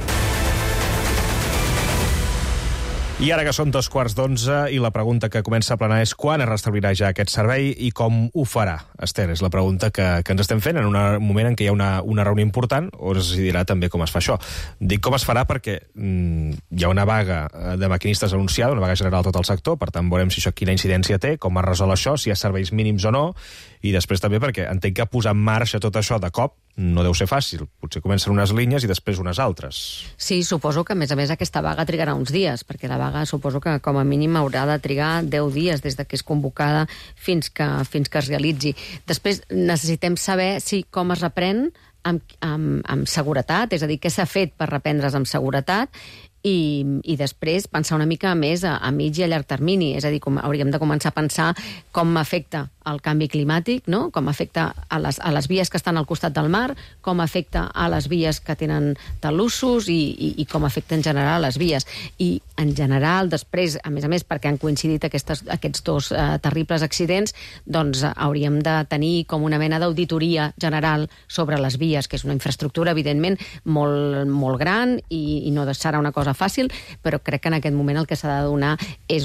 I ara que són 11:15 i la pregunta que comença a planar és quan es restablirà ja aquest servei i com ho farà? Esther, és la pregunta que ens estem fent en un moment en què hi ha una reunió important on es decidirà també com es fa això. Dic com es farà perquè hi ha una vaga de maquinistes anunciada, una vaga general a tot el sector, per tant veurem si això quina incidència té, com es resol això, si hi ha serveis mínims o no, i després també perquè entenc que posar en marxa tot això de cop no deu ser fàcil. Potser comencen unes línies i després unes altres. Sí, suposo que, a més, aquesta vaga trigarà uns dies, perquè la vaga suposo que, com a mínim, haurà de trigar 10 dies des de que és convocada fins que es realitzi. Després necessitem saber com es reprèn amb seguretat, és a dir, què s'ha fet per reprendre's amb seguretat, i després pensar una mica més a mig i a llarg termini, és a dir, hauríem de començar a pensar com afecta el canvi climàtic, no? Com afecta a les vies que estan al costat del mar, com afecta a les vies que tenen talussos i com afecta en general a les vies. I en general, després, a més, perquè han coincidit aquests dos terribles accidents, doncs hauríem de tenir com una mena d'auditoria general sobre les vies, que és una infraestructura, evidentment, molt, molt gran i no serà una cosa fàcil, però crec que en aquest moment el que s'ha de donar és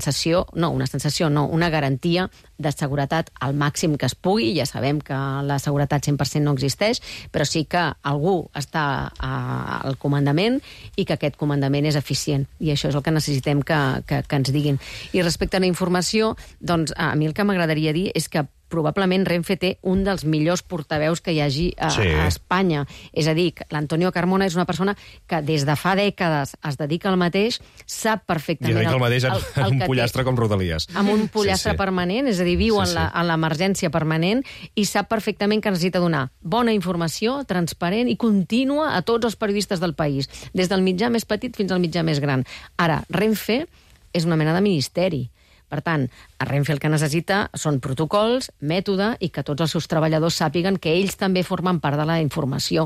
una garantia de seguretat al màxim que es pugui. Ja sabem que la seguretat 100% no existeix, però sí que algú està al comandament i que aquest comandament és eficient. I això és el que necessitem que ens diguin. I respecte a la informació, doncs a mi el que m'agradaria dir és que probablement Renfe té un dels millors portaveus que hi hagi a Espanya. És a dir, l'Antonio Carmona és una persona que des de fa dècades es dedica al mateix, sap perfectament... I dedica el mateix en un pollastre com Rodalies. Amb un pollastre permanent, és a dir, viu en l'emergència permanent i sap perfectament que necessita donar bona informació, transparent i contínua a tots els periodistes del país, des del mitjà més petit fins al mitjà més gran. Ara, Renfe és una mena de ministeri. Per tant, a Renfe el que necessita són protocols, mètode i que tots els seus treballadors sàpiguen que ells també formen part de la informació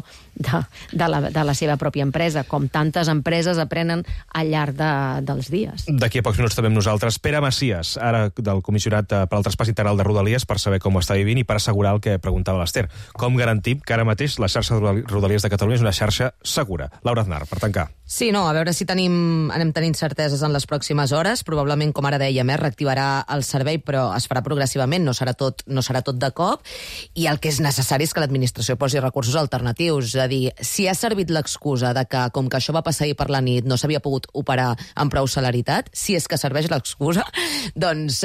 de la seva pròpia empresa, com tantes empreses aprenen al llarg dels dies. D'aquí a pocs minuts també amb nosaltres Pere Macias, ara del Comissionat per al Traspàs Integral de Rodalies, per saber com ho està vivint i per assegurar el que preguntava l'Ester. Com garantim que ara mateix la xarxa de Rodalies de Catalunya és una xarxa segura? Laura Aznar, per tancar. Sí, a veure si anem tenint certeses en les pròximes hores. Probablement, com ara dèiem, reactivarà el servei, però es farà progressivament, no serà tot de cop. I el que és necessari és que l'administració posi recursos alternatius. És a dir, si ha servit l'excusa de que, com que això va passar ahir per la nit, no s'havia pogut operar amb prou celeritat, si és que serveix l'excusa, doncs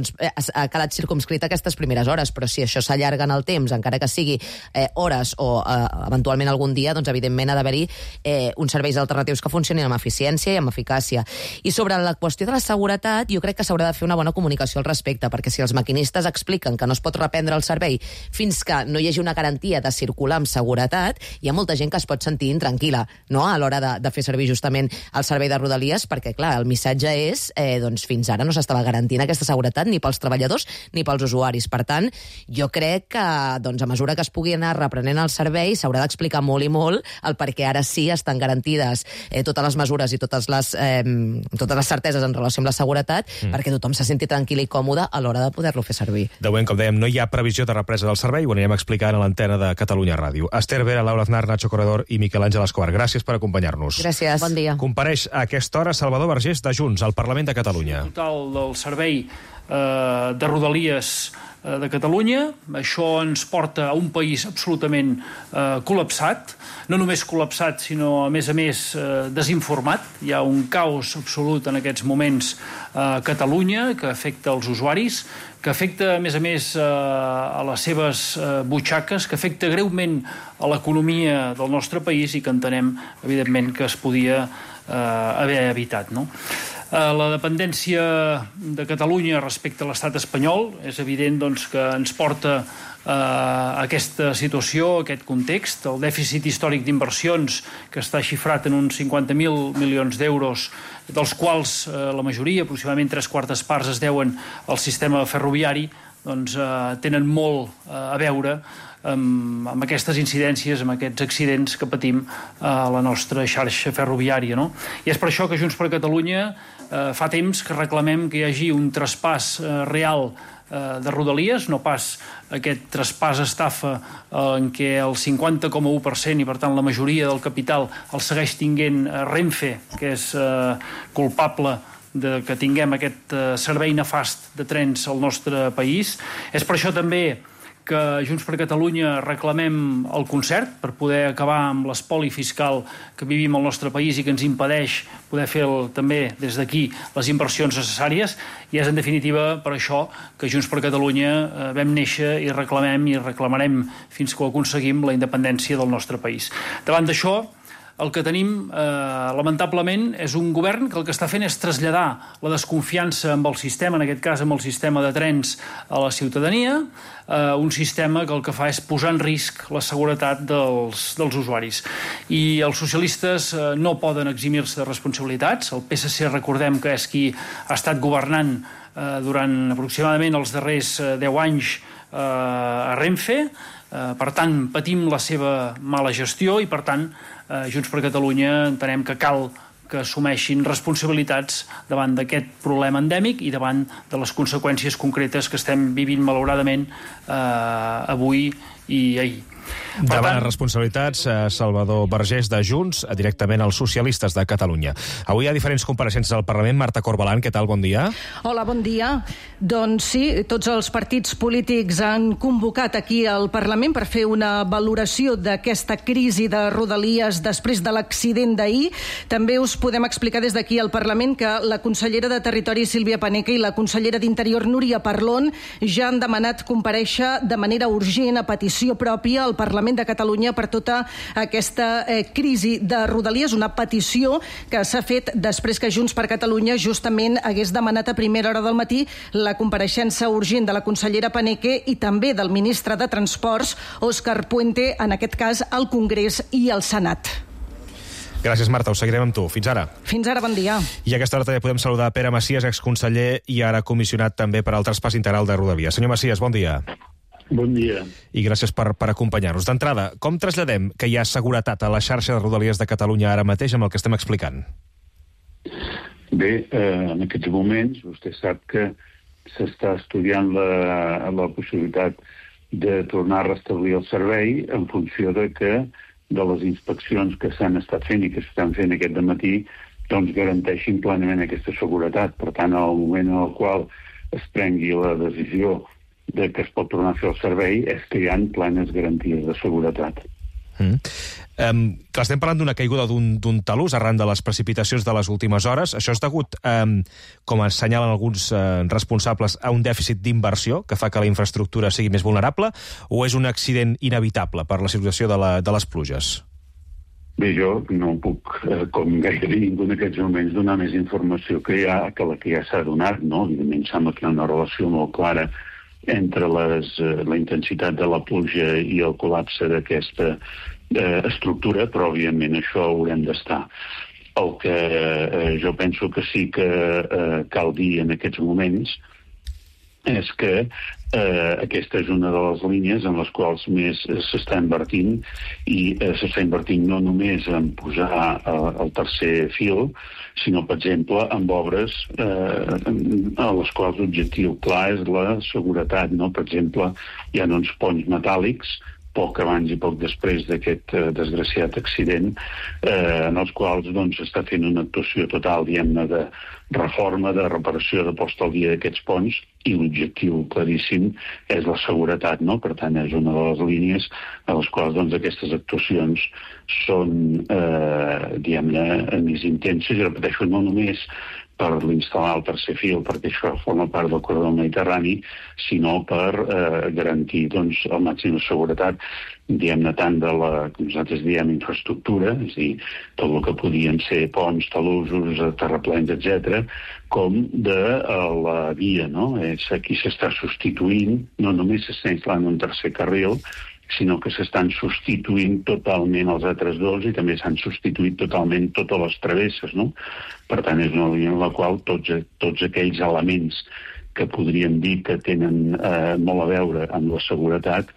ha quedat circumscrita aquestes primeres hores. Però si això s'allarga en el temps, encara que sigui hores o eventualment algun dia, doncs evidentment ha d'haver-hi uns serveis alternatius que funcionin amb eficiència i amb eficàcia. I sobre la qüestió de la seguretat, jo crec que s'haurà de fer una bona comunicació al respecte, perquè si els maquinistes expliquen que no es pot reprendre el servei fins que no hi hagi una garantia de circular amb seguretat, hi ha molta gent que es pot sentir intranquil·la, no?, a l'hora de fer servir justament el servei de Rodalies, perquè, clar, el missatge és doncs fins ara no s'estava garantint aquesta seguretat ni pels treballadors ni pels usuaris. Per tant, jo crec que doncs, a mesura que es pugui anar reprenent el servei s'haurà d'explicar molt i molt el perquè ara sí estan garantides totes les mesures i totes les certeses en relació amb la seguretat, perquè tothom se senti tranquil tranquil i còmode a l'hora de poder-lo fer servir. De moment, com dèiem, no hi ha previsió de represa del servei, ho anirem explicant a l'antena de Catalunya Ràdio. Esther Vera, Laura Aznar, Nacho Corredor i Miquel Àngel Escobar, gràcies per acompanyar-nos. Gràcies. Bon dia. Compareix a aquesta hora Salvador Vergés de Junts al Parlament de Catalunya. Total del servei de Rodalies de Catalunya. Això ens porta a un país absolutament col·lapsat, no només col·lapsat, sinó, a més, desinformat. Hi ha un caos absolut en aquests moments a Catalunya que afecta els usuaris, que afecta, a més, a les seves butxaques, que afecta greument a l'economia del nostre país i que entenem, evidentment, que es podia haver evitat, no? La dependència de Catalunya respecte a l'estat espanyol és evident doncs, que ens porta a aquesta situació, a aquest context. El dèficit històric d'inversions, que està xifrat en uns 50.000 milions d'euros, dels quals la majoria, aproximadament 3/4 parts, es deuen al sistema ferroviari, doncs tenen molt a veure amb aquestes incidències, amb aquests accidents que patim a la nostra xarxa ferroviària, no? I és per això que Junts per Catalunya fa temps que reclamem que hi hagi un traspàs real de Rodalies, no pas aquest traspàs estafa en què el 50,1% i per tant la majoria del capital el segueix tinguent Renfe, que és culpable de que tinguem aquest servei nefast de trens al nostre país. És per això també que Junts per Catalunya reclamem el concert per poder acabar amb l'espoli fiscal que vivim al nostre país i que ens impedeix poder fer també des d'aquí les inversions necessàries, i és en definitiva per això que Junts per Catalunya vam néixer i reclamem i reclamarem fins que ho aconseguim la independència del nostre país. Davant d'això, el que tenim, lamentablement, és un govern que el que està fent és traslladar la desconfiança amb el sistema, en aquest cas amb el sistema de trens, a la ciutadania, un sistema que el que fa és posar en risc la seguretat dels usuaris. I els socialistes no poden eximir-se de responsabilitats. El PSC, recordem que és qui ha estat governant durant aproximadament els darrers 10 anys a Renfe. Per tant, patim la seva mala gestió i, per tant, Junts per Catalunya entenem que cal que assumeixin responsabilitats davant d'aquest problema endèmic i davant de les conseqüències concretes que estem vivint malauradament avui i ahir. Davant les responsabilitats, Salvador Vergés de Junts, directament als socialistes de Catalunya. Avui hi ha diferents compareixences al Parlament. Marta Corbalan, què tal? Bon dia. Hola, bon dia. Doncs sí, tots els partits polítics han convocat aquí al Parlament per fer una valoració d'aquesta crisi de Rodalies després de l'accident d'ahir. També us podem explicar des d'aquí al Parlament que la consellera de Territori, Sílvia Paneque, i la consellera d'Interior, Núria Parlon, ja han demanat comparèixer de manera urgent a petició pròpia al Parlament de Catalunya per tota aquesta crisi de Rodalies, una petició que s'ha fet després que Junts per Catalunya justament hagués demanat a primera hora del matí la compareixença urgent de la consellera Paneque i també del ministre de Transports, Òscar Puente, en aquest cas al Congrés i al Senat. Gràcies, Marta. Ho seguirem amb tu. Fins ara. Fins ara, bon dia. I a aquesta hora també podem saludar Pere Macias, exconseller i ara comissionat també per al traspàs integral de Rodalies. Senyor Macias, bon dia. Bon dia. I gràcies per acompanyar-nos. D'entrada, com traslladem que hi ha seguretat a la xarxa de Rodalies de Catalunya ara mateix amb el que estem explicant? Bé, en aquests moments vostè sap que s'està estudiant la possibilitat de tornar a restablir el servei en funció de les inspeccions que s'han estat fent i que s'estan fent aquest dematí doncs garanteixin plenament aquesta seguretat. Per tant, al moment en el qual es prengui la decisió de que es pot tornar a fer el servei és que hi ha plenes garanties de seguretat. Estem parlant d'una caiguda d'un talús arran de les precipitacions de les últimes hores. Això és degut, com assenyalen alguns responsables, a un dèficit d'inversió que fa que la infraestructura sigui més vulnerable, o és un accident inevitable per la situació de les pluges? Bé, jo no puc, com gairebé ningú en aquests moments, donar més informació que la que ja s'ha donat, no? Evidentment, sembla que hi ha una relació molt clara entre la intensitat de la pluja i el col·lapse d'aquesta estructura, però òbviament això haurem d'estar. El que jo penso que sí que cal dir en aquests moments és que aquesta és una de les línies en les quals més s'està invertint, i s'està invertint no només en posar el tercer fil, sinó, per exemple, en obres a les quals l'objectiu clar és la seguretat, no? Per exemple, hi ha uns ponts metàl·lics poc abans i poc després d'aquest desgraciat accident, en els quals s'està fent una actuació total, diguem-ne, de reforma, de reparació, de posta al dia d'aquests ponts, i l'objectiu claríssim és la seguretat, no? Per tant, és una de les línies a les quals aquestes actuacions són, diguem-ne, més intenses, i repeteixo, no només per instal·lar el tercer fil, perquè això forma part del corredor mediterrani, sinó per garantir el màxim de seguretat, diguem-ne, tant de la, com nosaltres diem, infraestructura, és a dir, tot el que podien ser ponts, talussos, terraplens, etc., com de la via, no? Aquí s'està substituint, no només s'està instal·lant un tercer carril, sinó que s'estan substituint totalment els altres dos, i també s'han substituït totalment totes les travesses, no? Per tant, és una línia en la qual tots aquells elements que podríem dir que tenen molt a veure amb la seguretat,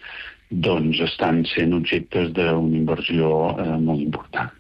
estan sent objectes d'una inversió molt important.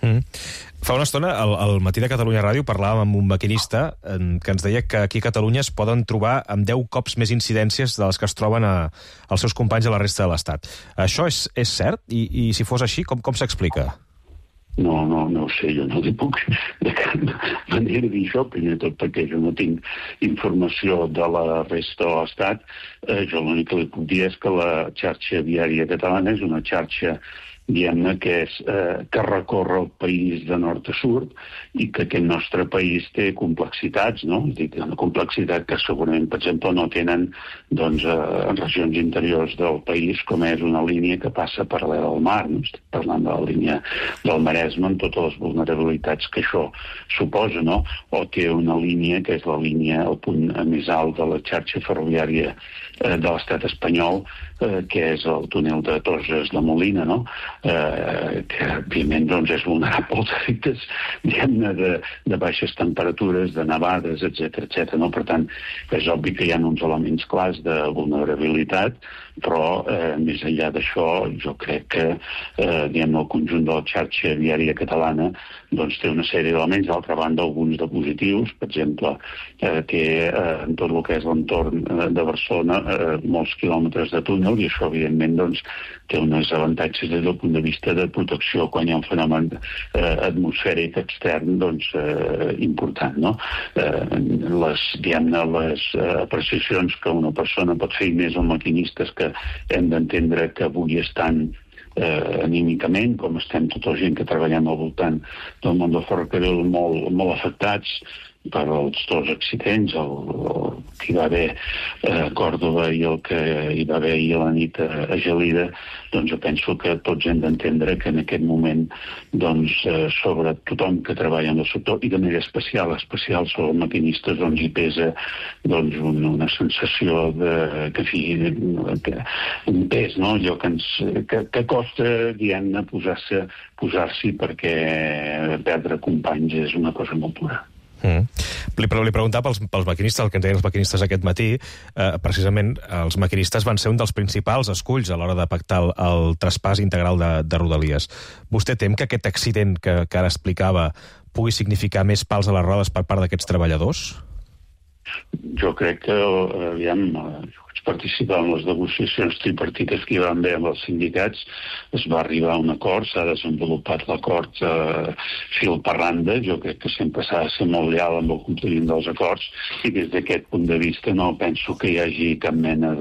Fa una estona, al Matí de Catalunya Ràdio, parlàvem amb un maquinista que ens deia que aquí a Catalunya es poden trobar amb 10 cops més incidències de les que es troben els seus companys a la resta de l'Estat. Això és cert? I si fos així, com s'explica? No ho sé, jo no li puc de cap manera dir això, primer tot perquè jo no tinc informació de la resta de l'Estat. Jo l'únic que li puc dir és que la xarxa viària catalana és una xarxa, diguem-ne, que recorre el país de nord a sud, i que aquest nostre país té complexitats, no? És a dir, té una complexitat que segurament, per exemple, no tenen en regions interiors del país, com és una línia que passa paral·lela al mar, no? Estic parlant de la línia del Maresme, amb totes les vulnerabilitats que això suposa, no? O té una línia que és la línia, el punt més alt de la xarxa ferroviària de l'estat espanyol, que és el túnel de Toses de Molina, no? Que, òbviament, és vulnerable als efectes, diguem-ne, de baixes temperatures, de nevades, etc. No? Per tant, és obvi que hi ha uns elements clars de vulnerabilitat, però més enllà d'això, jo crec que el conjunt de la xarxa viària catalana té una sèrie d'elements. D'altra banda, alguns de positius, per exemple, té en tot el que és l'entorn de Barcelona molts quilòmetres de túnel, i això, evidentment, té uns avantatges des del punt de vista de protecció quan hi ha un fenomen atmosfèric extern important, no? Les apreciacions que una persona pot fer, i més els maquinistes, que hem d'entendre que avui estan anímicament, com estem tota la gent que treballem al voltant del món del ferrocarril, molt afectats per els dos accidents, el que hi va haver a Còrdova i el que hi va haver ahir a la nit a Gelida. Jo penso que tots hem d'entendre que en aquest moment, sobre tothom que treballa en el sector, i de manera especial sobre els maquinistes, hi pesa una sensació un pes, no? Allò que costa, diguem-ne, posar-s'hi, perquè perdre companys és una cosa molt dura. Li preguntava pels maquinistes, el que ens deien els maquinistes aquest matí. Precisament els maquinistes van ser un dels principals esculls a l'hora de pactar el traspàs integral de Rodalies. Vostè tem que aquest accident que ara explicava pugui significar més pals a les rodes per part d'aquests treballadors? Jo crec que, vaig participar en les negociacions tripartites que hi van haver amb els sindicats, es va arribar a un acord, s'ha desenvolupat l'acord fil per randa. Jo crec que sempre s'ha de ser molt leal amb el compliment dels acords, i des d'aquest punt de vista no penso que hi hagi cap mena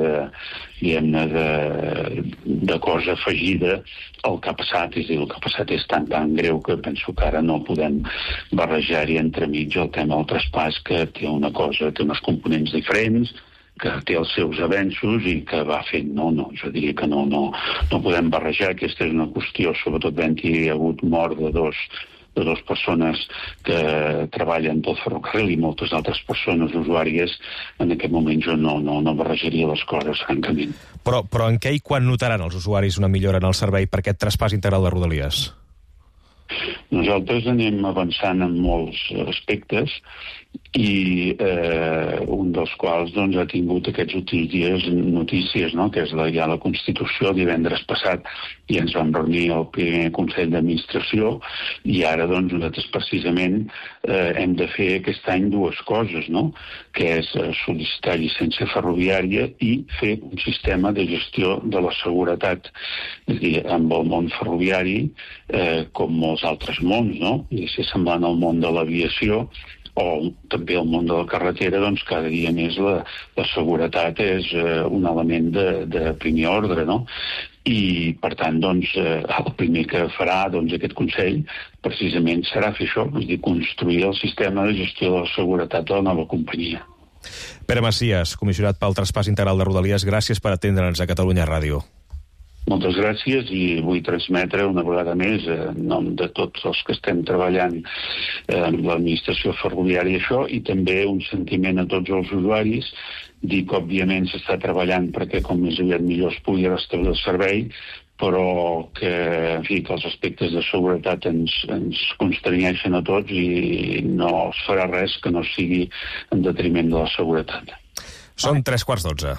de cosa afegida al que ha passat. És a dir, el que ha passat és tan greu que penso que ara no podem barrejar-hi entremig el tema del traspàs, que té una cosa, té uns components diferents, que té els seus avenços i que va fent. Jo diria que no podem barrejar. Aquesta és una qüestió, sobretot havent-hi hagut mort de dues persones que treballen pel ferrocarril i moltes altres persones usuàries. En aquest moment jo no barrejaria les coses, francament. Però en què i quan notaran els usuaris una millora en el servei per aquest traspàs integral de Rodalies? Nosaltres anem avançant en molts aspectes, i un dels quals doncs, ha tingut aquests últims dies notícies, no? Que és ja la Constitució. Divendres passat i ens vam reunir al primer Consell d'Administració i ara doncs, nosaltres precisament hem de fer aquest any dues coses, no? Que és sol·licitar llicència ferroviària i fer un sistema de gestió de la seguretat. És a dir, amb el món ferroviari, com molts altres mons, no? I si semblant al món de l'aviació, o també el món de la carretera, doncs cada dia més la seguretat és un element de primer ordre, no? I, per tant, doncs, el primer que farà aquest Consell precisament serà fer això, és a dir, construir el sistema de gestió de la seguretat de la nova companyia. Pere Macias, comissionat pel traspàs integral de Rodalies, gràcies per atendre'ns a Catalunya Ràdio. Moltes gràcies i vull transmetre una vegada més en nom de tots els que estem treballant amb l'administració ferroviària això i també un sentiment a tots els usuaris, dir que òbviament s'està treballant perquè com més aviat millor es pugui restablir el servei, però que, en fi, que els aspectes de seguretat ens constrenyeixen a tots i no es farà res que no sigui en detriment de la seguretat. Són 11:45.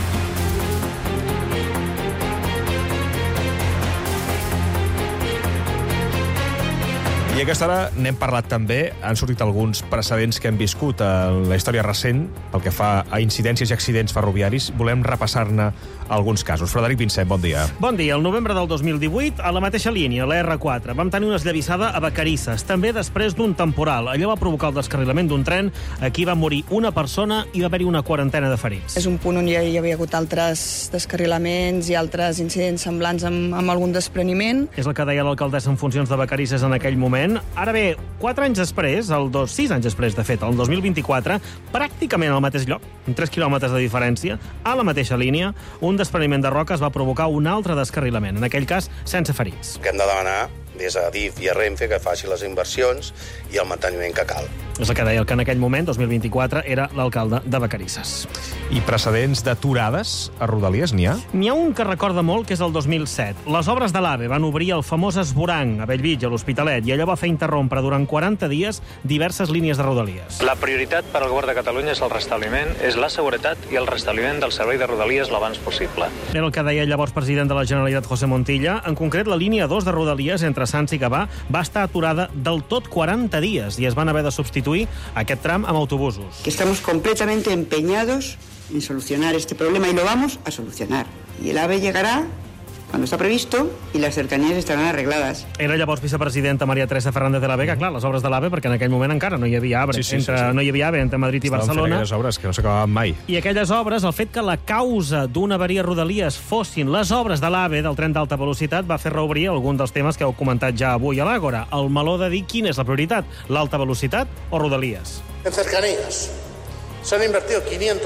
I a aquesta hora n'hem parlat també, han sortit alguns precedents que hem viscut en la història recent pel que fa a incidències i accidents ferroviaris. Volem repassar-ne alguns casos. Frederic Vincent, bon dia. Bon dia. El novembre del 2018, a la mateixa línia, la R4, vam tenir una esllavissada a Vacarisses, també després d'un temporal. Allò va provocar el descarrilament d'un tren, aquí va morir una persona i va haver-hi una quarantena de ferits. És un punt on ja hi havia hagut altres descarrilaments i altres incidents semblants amb algun despreniment. És el que deia l'alcaldessa en funcions de Vacarisses en aquell moment. Ara bé, 4 anys després, 6 anys després, de fet, el 2024, pràcticament al mateix lloc, amb 3 quilòmetres de diferència, a la mateixa línia, un despreniment de roques va provocar un altre descarrilament, en aquell cas sense ferits. Que hem de demanar des a DIF i a Renfe que faci les inversions i el manteniment que cal. És el que deia el que en aquell moment, 2024, era l'alcalde de Vacarisses. I precedents d'aturades a Rodalies n'hi ha? N'hi ha un que recorda molt, que és el 2007. Les obres de l'AVE van obrir el famós esvoranc a Bellvitge, a l'Hospitalet, i allò va fer interrompre durant 40 dies diverses línies de Rodalies. La prioritat per al govern de Catalunya és el restabliment, és la seguretat i el restabliment del servei de Rodalies l'abans possible. Era el que deia el llavors president de la Generalitat, José Montilla. En concret, la línia 2 de Rodalies entre Sants i Gavà va estar aturada del tot 40 dies i es van haver de substituir aquest tram amb autobusos. Que estamos completamente empeñados en solucionar este problema y lo vamos a solucionar. Y el AVE llegará cuando está previsto y las cercanías estarán arregladas. Era llavors vicepresidenta Maria Teresa Fernández de la Vega, clar, les obres de l'AVE, perquè en aquell moment encara no hi havia AVE, no hi havia AVE entre Madrid i Barcelona. Estaven fent aquelles obres que no s'acabaven mai. I aquelles obres, el fet que la causa d'una avaria a Rodalies fossin les obres de l'AVE, del tren d'alta velocitat, va fer reobrir algun dels temes que heu comentat ja avui a l'Àgora. El meló de dir quina és la prioritat, l'alta velocitat o Rodalies. En cercanías se han invertido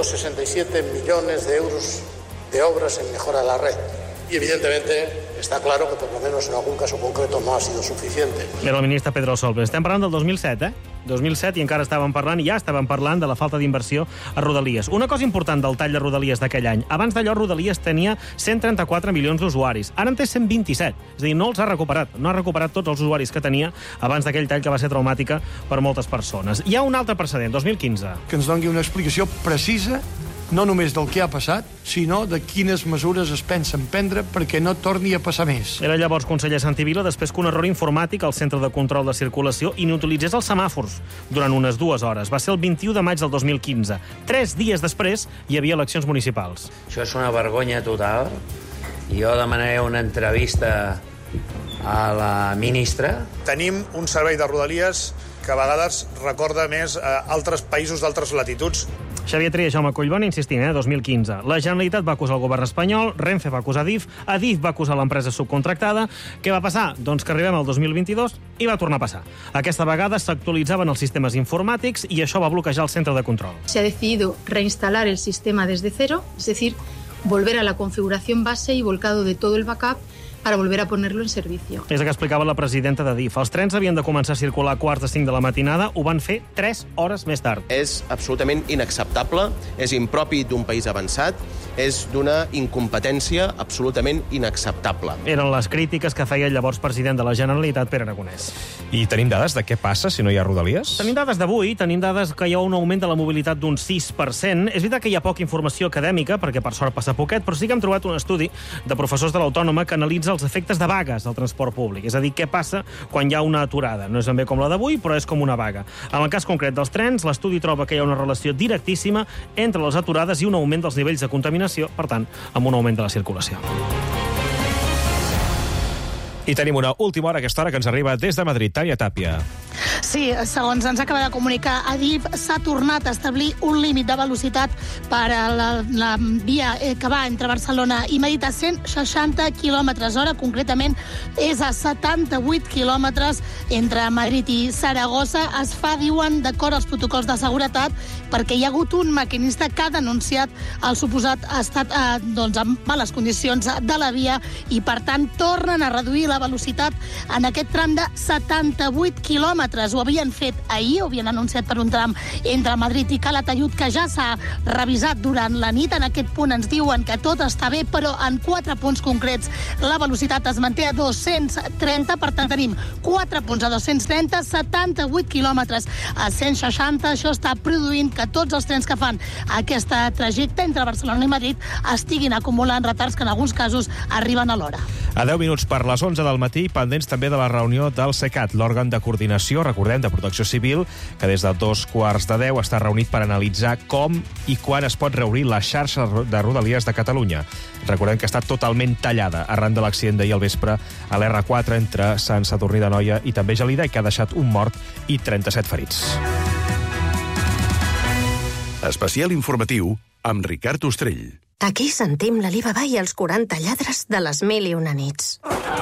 567 millones de euros de obras en mejora de la red. Y evidentemente está claro que por lo menos en algún caso concreto no ha sido suficiente. Era el ministre Pedro Solbes. Estem parlant del 2007, 2007 i encara estàvem parlant de la falta d'inversió a Rodalies. Una cosa important del tall de Rodalies d'aquell any. Abans d'allò, Rodalies tenia 134 milions d'usuaris. Ara en té 127. És a dir, no els ha recuperat. No ha recuperat tots els usuaris que tenia abans d'aquell tall que va ser traumàtica per moltes persones. Hi ha un altre precedent, 2015. Que ens doni una explicació precisa no només del que ha passat, sinó de quines mesures es pensen prendre perquè no torni a passar més. Era llavors conseller Santi Vila després que un error informàtic al centre de control de circulació inutilitzés els semàfors durant unes 2 hores. Va ser el 21 de maig del 2015. 3 dies després hi havia eleccions municipals. Això és una vergonya total. Jo demanaré una entrevista a la ministra. Tenim un servei de Rodalies que a vegades recorda més a altres països d'altres latituds. Xavier Trias, Jaume Collboni, insistint, 2015. La Generalitat va acusar el govern espanyol, Renfe va acusar DIF, Adif va acusar l'empresa subcontractada. Què va passar? Doncs que arribem al 2022 i va tornar a passar. Aquesta vegada s'actualitzaven els sistemes informàtics i això va bloquejar el centre de control. Se ha decidido reinstalar el sistema desde cero, es decir, volver a la configuración base y volcado de todo el backup para volver a ponerlo en servicio. És el que explicava la presidenta de DIF. Els trens havien de començar a circular a 4:45 de la matinada, ho van fer 3 hores més tard. És absolutament inacceptable, és impropi d'un país avançat és d'una incompetència absolutament inacceptable. Eren les crítiques que feia el llavors president de la Generalitat, Pere Aragonès. I tenim dades de què passa si no hi ha Rodalies? Tenim dades d'avui, tenim dades que hi ha un augment de la mobilitat d'un 6%. És veritat que hi ha poca informació acadèmica, perquè per sort passa poquet, però sí que hem trobat un estudi de professors de l'Autònoma que analitza els efectes de vagues al transport públic. És a dir, què passa quan hi ha una aturada. No és ben bé com la d'avui, però és com una vaga. En el cas concret dels trens, l'estudi troba que hi ha una relació directíssima entre les aturades i un augment dels nivells de contaminació, per tant, amb un augment de la circulació. I tenim una última hora, aquesta hora, que ens arriba des de Madrid. Tània Tàpia. Sí, segons ens acaba de comunicar Adif, s'ha tornat a establir un límit de velocitat per a la via que va entre Barcelona i Madrid a 160 km/h. Concretament, és a 78 km entre Madrid i Saragossa. Es fa, diuen, d'acord als protocols de seguretat, perquè hi ha hagut un maquinista que ha denunciat el suposat estat amb males condicions de la via i, per tant, tornen a reduir la velocitat en aquest tram de 78 quilòmetres. Ho havien fet ahir, ho havien anunciat per un tram entre Madrid i Calatayud, que ja s'ha revisat durant la nit. En aquest punt ens diuen que tot està bé, però en 4 punts concrets la velocitat es manté a 230, per tant tenim 4 punts a 230, 78 quilòmetres a 160. Això està produint que tots els trens que fan aquest trajecte entre Barcelona i Madrid estiguin acumulant retards que en alguns casos arriben a l'hora. A 10 minuts per les 11 del matí, pendents també de la reunió del CECAT, l'òrgan de coordinació, recordem, de Protecció Civil, que des de 2:15 està reunit per analitzar com i quan es pot reobrir la xarxa de Rodalies de Catalunya. Recordem que està totalment tallada arran de l'accident d'ahir al vespre a l'R4 entre Sant Sadurní d'Anoia i també Gelida, i que ha deixat un mort i 37 ferits. Especial informatiu amb Ricard Ostrell. Aquí sentim la Liva i els 40 lladres de les 1001 nits.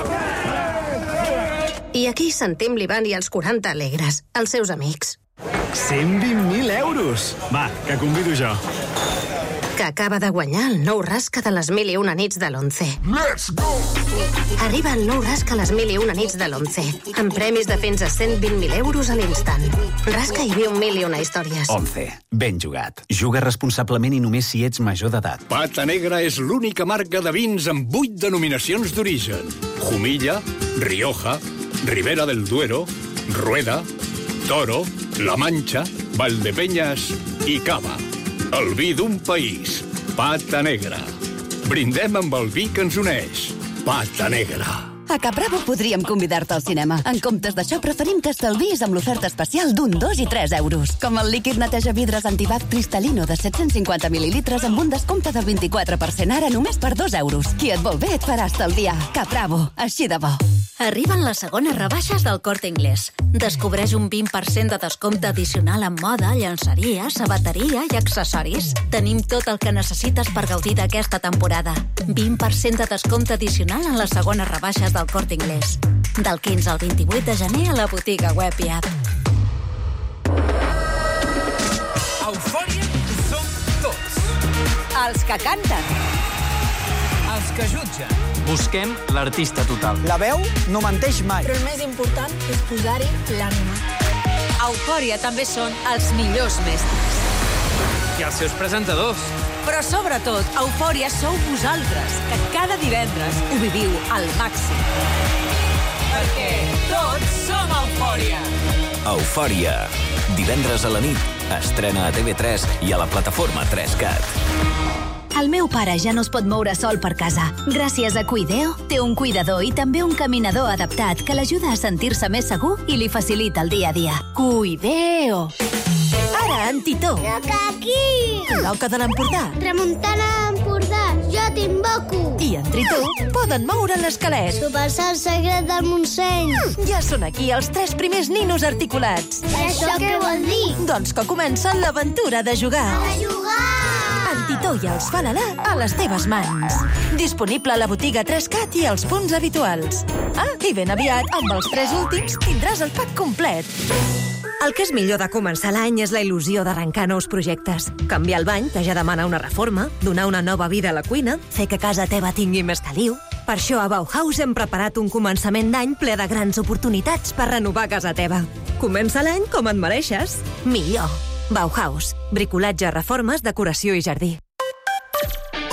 I aquí sentim l'Ivan i els 40 alegres, els seus amics. 120.000 euros! Va, que convido jo. Que acaba de guanyar el nou rasca de les 1001 nits de l'11. Let's go! Arriba el nou rasca a les 1001 nits de l'11, amb premis de fins a 120.000 euros a l'instant. Rasca i viu 1001 històries. 11. Ben jugat. Juga responsablement i només si ets major d'edat. Pata Negra és l'única marca de vins amb 8 denominacions d'origen. Jumilla, Rioja, Ribera del Duero, Rueda, Toro, La Mancha, Valdepeñas i Cava. El vi d'un país. Pata Negra. Brindem amb el vi que ens uneix. Pata Negra. A Capravo podríem convidar-te al cinema. En comptes d'això, preferim que estalvis amb l'oferta especial d'un, 2 i 3 euros. Com el líquid neteja vidres Antibac Cristal·lino de 750 mil·lilitres amb un descompte del 24%, ara només per 2 euros. Qui et vol bé et farà estalviar. Capravo, així de bo. Arriben les segones rebaixes del Corte Inglés. Descobreix un 20% de descompte addicional en moda, llenceria, sabateria i accessoris. Tenim tot el que necessites per gaudir d'aquesta temporada. 20% de descompte addicional en les segones rebaixes del Corte Inglés. Del 15 al 28 de gener a la botiga web i app. Eufòria som tots. Els que canten. Els que jutgen. Busquem l'artista total. La veu no menteix mai. Però el més important és posar-hi l'ànima. Eufòria també són els millors mestres. I els seus presentadors. Però sobretot, Eufòria sou vosaltres, que cada divendres ho viviu al màxim. Perquè tots som Eufòria. Eufòria. Divendres a la nit. Estrena a TV3 i a la plataforma 3Cat. El meu pare ja no es pot moure sol per casa. Gràcies a Cuideo, té un cuidador i també un caminador adaptat que l'ajuda a sentir-se més segur i li facilita el dia a dia. Cuideo! Ara, en Titó. Loca aquí! Loca de l'Empordà. Remuntant a l'Empordà, jo t'invoco. I en Tritó poden moure l'esquelet. Supersalt secret del Montseny. Ja són aquí els 3 primers ninos articulats. Això què vol dir? Doncs que comença l'aventura de jugar. A jugar! En Titó i els Falala a les teves mans. Disponible a la botiga 3Cat i als punts habituals. Ah, i ben aviat, amb els 3 últims, tindràs el pack complet. El que és millor de començar l'any és la il·lusió d'arrencar nous projectes. Canviar el bany, que ja demana una reforma, donar una nova vida a la cuina, fer que casa teva tingui més caliu. Per això a Bauhaus hem preparat un començament d'any ple de grans oportunitats per renovar casa teva. Comença l'any com et mereixes. Millor. Bauhaus. Bricolatge, reformes, decoració i jardí.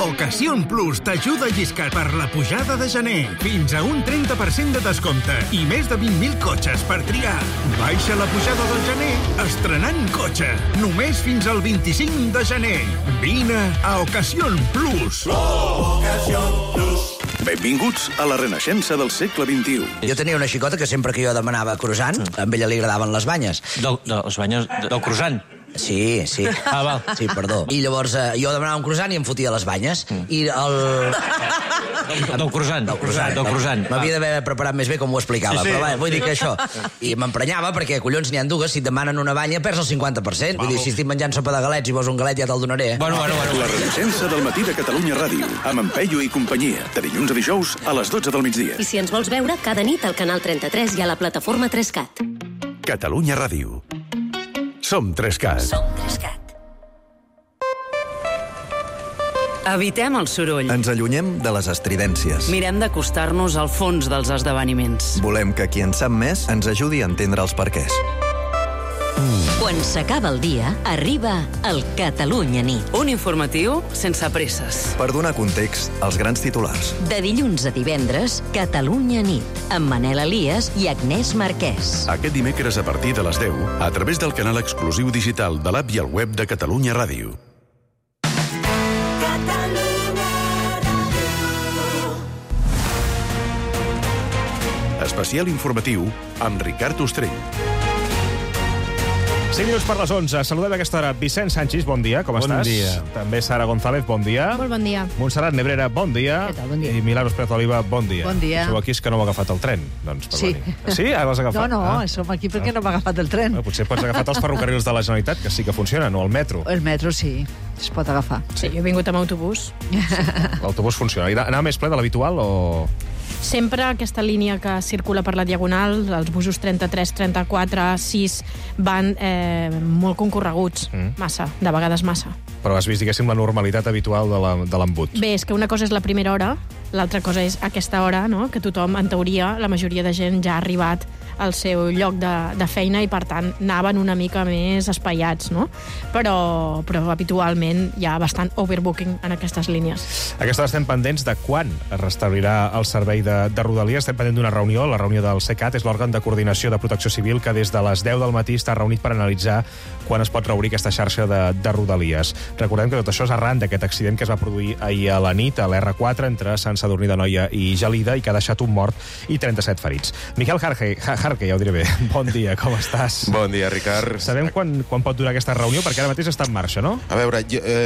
Ocasión Plus t'ajuda a lliscar per la pujada de gener. Fins a un 30% de descompte i més de 20.000 cotxes per triar. Baixa la pujada del gener estrenant cotxe. Només fins al 25 de gener. Vine a Ocasión Plus. Ocasión Plus. Benvinguts a la renaixença del segle XXI. Jo tenia una xicota que sempre que jo demanava croissant, a ella li agradaven les banyes. Les banyes del croissant? Sí. Ah, val. Sí, perdó. I llavors jo demanava un croissant i em fotia les banyes. I Del croissant. M'havia d'haver preparat més bé com ho explicava, però va, vull dir que això. I m'emprenyava perquè, collons, n'hi ha dues, si et demanen una banya perds el 50%. Vull dir, si estic menjant sopa de galets i vols un galet ja te'l donaré. Bueno. La renaixença del matí de Catalunya Ràdio, amb en Peyu i companyia, de dilluns a dijous a les 12 del migdia. I si ens vols veure, cada nit al Canal 33 i a la plataforma 3CAT. Catalunya Ràdio. Som 3CAT. Evitem el soroll. Ens allunyem de les estridències. Mirem d'acostar-nos al fons dels esdeveniments. Volem que qui en sap més ens ajudi a entendre els perquès. Quan s'acaba el dia, arriba el Catalunya Nit. Un informatiu sense presses. Per donar context als grans titulars. De dilluns a divendres, Catalunya Nit, amb Manel Elias i Agnès Marquès. Aquest dimecres a partir de les 10, a través del canal exclusiu digital de l'app i el web de Catalunya Ràdio. Especial informatiu amb Ricard Ostrell. 5 minuts per les 11. Saludem a aquesta hora Vicent Sanchis, bon dia, com estàs? Bon dia. També Sara González, bon dia. Molt bon dia. Montserrat Nebrera, bon dia. Què tal, bon dia. I Milagros Pérez Oliva, bon dia. Bon dia. Sou aquí és que no m'ha agafat el tren, doncs, per Sí. venir. Sí? Ara l'has agafat? No, som aquí perquè no m'ha agafat el tren. Potser pots agafar els ferrocarrils de la Generalitat, que sí que funcionen, o el metro. El metro sí, es pot agafar. Sí, jo he vingut amb autobús. L'autobús funciona. Anava més ple de l'habitual o...? Sempre aquesta línia que circula per la Diagonal, els busos 33, 34, 6, van molt concorreguts. Massa, de vegades massa. Però has vist, diguéssim, la normalitat habitual de l'embut. Bé, és que una cosa és la primera hora, l'altra cosa és aquesta hora, no? Que tothom, en teoria, la majoria de gent ja ha arribat al seu lloc de feina i, per tant, anaven una mica més espaiats, no? Però habitualment hi ha bastant overbooking en aquestes línies. Aquesta hora estem pendents de quan es restablirà el servei de Rodalies. Estem pendents d'una reunió, la reunió del CECAT, és l'òrgan de coordinació de protecció civil que des de les 10 del matí està reunit per analitzar quan es pot reobrir aquesta xarxa de Rodalies. Recordem que tot això és arran d'aquest accident que es va produir ahir a la nit a l'R4 entre Sant Sadurní d'Anoia i Gelida i que ha deixat un mort i 37 ferits. Miquel Jarque, ja ho diré bé. Bon dia, com estàs? Bon dia, Ricard. Sabem quan pot durar aquesta reunió? Perquè ara mateix està en marxa, no? A veure,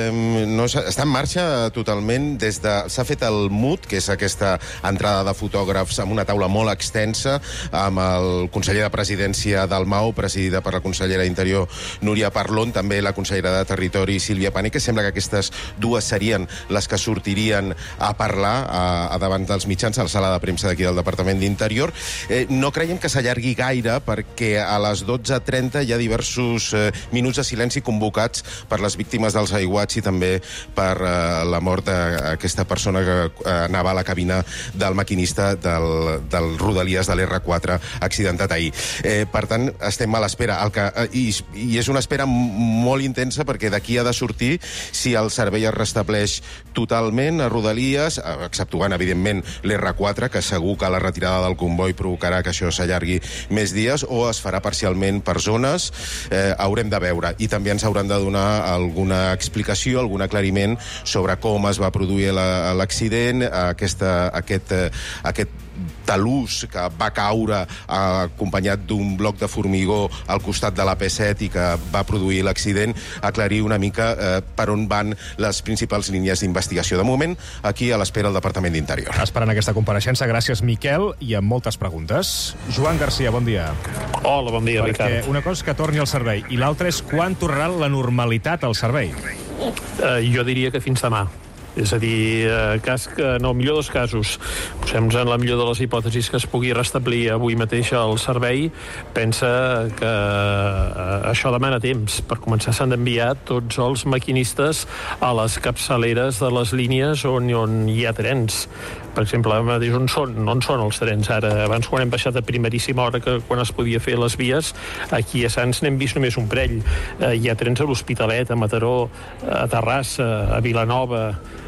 està en marxa totalment des de... S'ha fet el MUT, que és aquesta entrada de fotògrafs amb una taula molt extensa, amb el conseller de Presidència del MAU, presidida per la consellera d'Interior Núria Parlon, també la consellera de Territori Sílvia Pané, que sembla que aquestes dues serien les que sortirien a parlar davant dels mitjans a la sala de premsa d'aquí del Departament d'Interior. No creiem que s'allargui gaire perquè a les 12:30 hi ha diversos minuts de silenci convocats per les víctimes dels aiguats i també per la mort d'aquesta persona que anava a la cabina del maquinista del Rodalies de l'R4 accidentat ahir. Per tant, estem a l'espera. I és una espera molt intensa perquè d'aquí ha de sortir si el servei es restableix totalment a Rodalies, exceptuant, evidentment, l'R4, que segur que la retirada del comboi provocarà que això s'allargui més dies, o es farà parcialment per zones. Haurem de veure. I també ens hauran de donar alguna explicació, algun aclariment sobre com es va produir l'accident, aquest talús que va caure acompanyat d'un bloc de formigó al costat de la P7 i que va produir l'accident, aclarir una mica per on van les principals línies d'investigació. De moment, aquí a l'espera del Departament d'Interior. Esperant aquesta compareixença. Gràcies, Miquel, i amb moltes preguntes. Joan Garcia, bon dia. Hola, bon dia, Ricard. Perquè una cosa és que torni al servei i l'altra és quan tornarà la normalitat al servei. Jo diria que fins demà. És a dir, en el millor dels casos, posem-nos en la millor de les hipòtesis que es pugui restablir avui mateix el servei, pensa que això demana temps. Per començar, s'han d'enviar tots els maquinistes a les capçaleres de les línies on hi ha trens. Per exemple, on són els trens ara? Abans, quan hem baixat a primeríssima hora, quan es podia fer les vies, aquí a Sants n'hem vist només un parell. Hi ha trens a l'Hospitalet, a Mataró, a Terrassa, a Vilanova,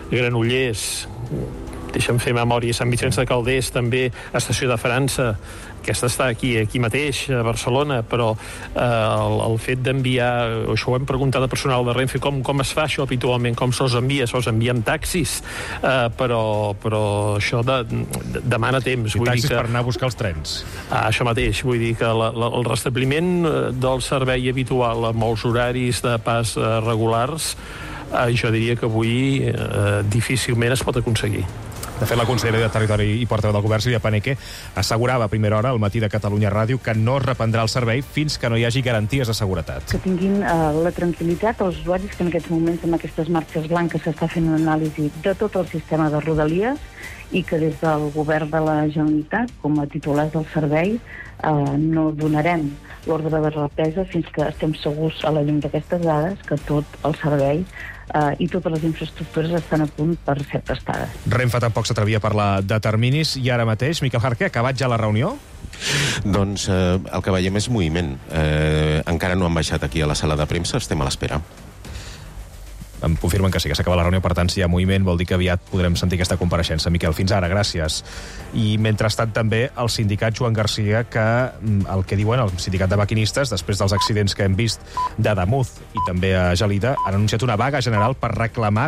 Granollers, deixa'm fer memòria, Sant Vicenç de Calders, també Estació de França, aquesta està aquí mateix, a Barcelona, però el fet d'enviar, això ho hem preguntat a personal de Renfe, com es fa això habitualment, com se'ls envia, se'ls envia amb taxis, però això demana temps. I taxis per anar a buscar els trens. Això mateix, vull dir que el restabliment del servei habitual amb els horaris de pas regulars, jo diria que avui difícilment es pot aconseguir. De fet, la consellera de Territori i portaveu del Govern, Sílvia Paneque, assegurava a primera hora al matí de Catalunya Ràdio que no es reprendrà el servei fins que no hi hagi garanties de seguretat. Que tinguin la tranquil·litat els usuaris que en aquests moments amb aquestes marxes blanques s'està fent una anàlisi de tot el sistema de Rodalies i que des del Govern de la Generalitat, com a titulars del servei, no donarem l'ordre de represa fins que estem segurs a la llum d'aquestes dades que tot el servei i totes les infraestructures estan a punt per ser prestades. Renfe tampoc s'atrevia a parlar de terminis i ara mateix, Miquel Jarque, ha acabat ja la reunió? Doncs el que veiem és moviment. Encara no han baixat aquí a la sala de premsa, estem a l'espera. Em confirmen que sí, que s'acaba la reunió, per tant, si hi ha moviment, vol dir que aviat podrem sentir aquesta compareixença. Miquel, fins ara, gràcies. I, mentrestant, també el sindicat Joan Garcia, que el que diuen el sindicat de maquinistes, després dels accidents que hem vist de Ademuz i també a Gelida, han anunciat una vaga general per reclamar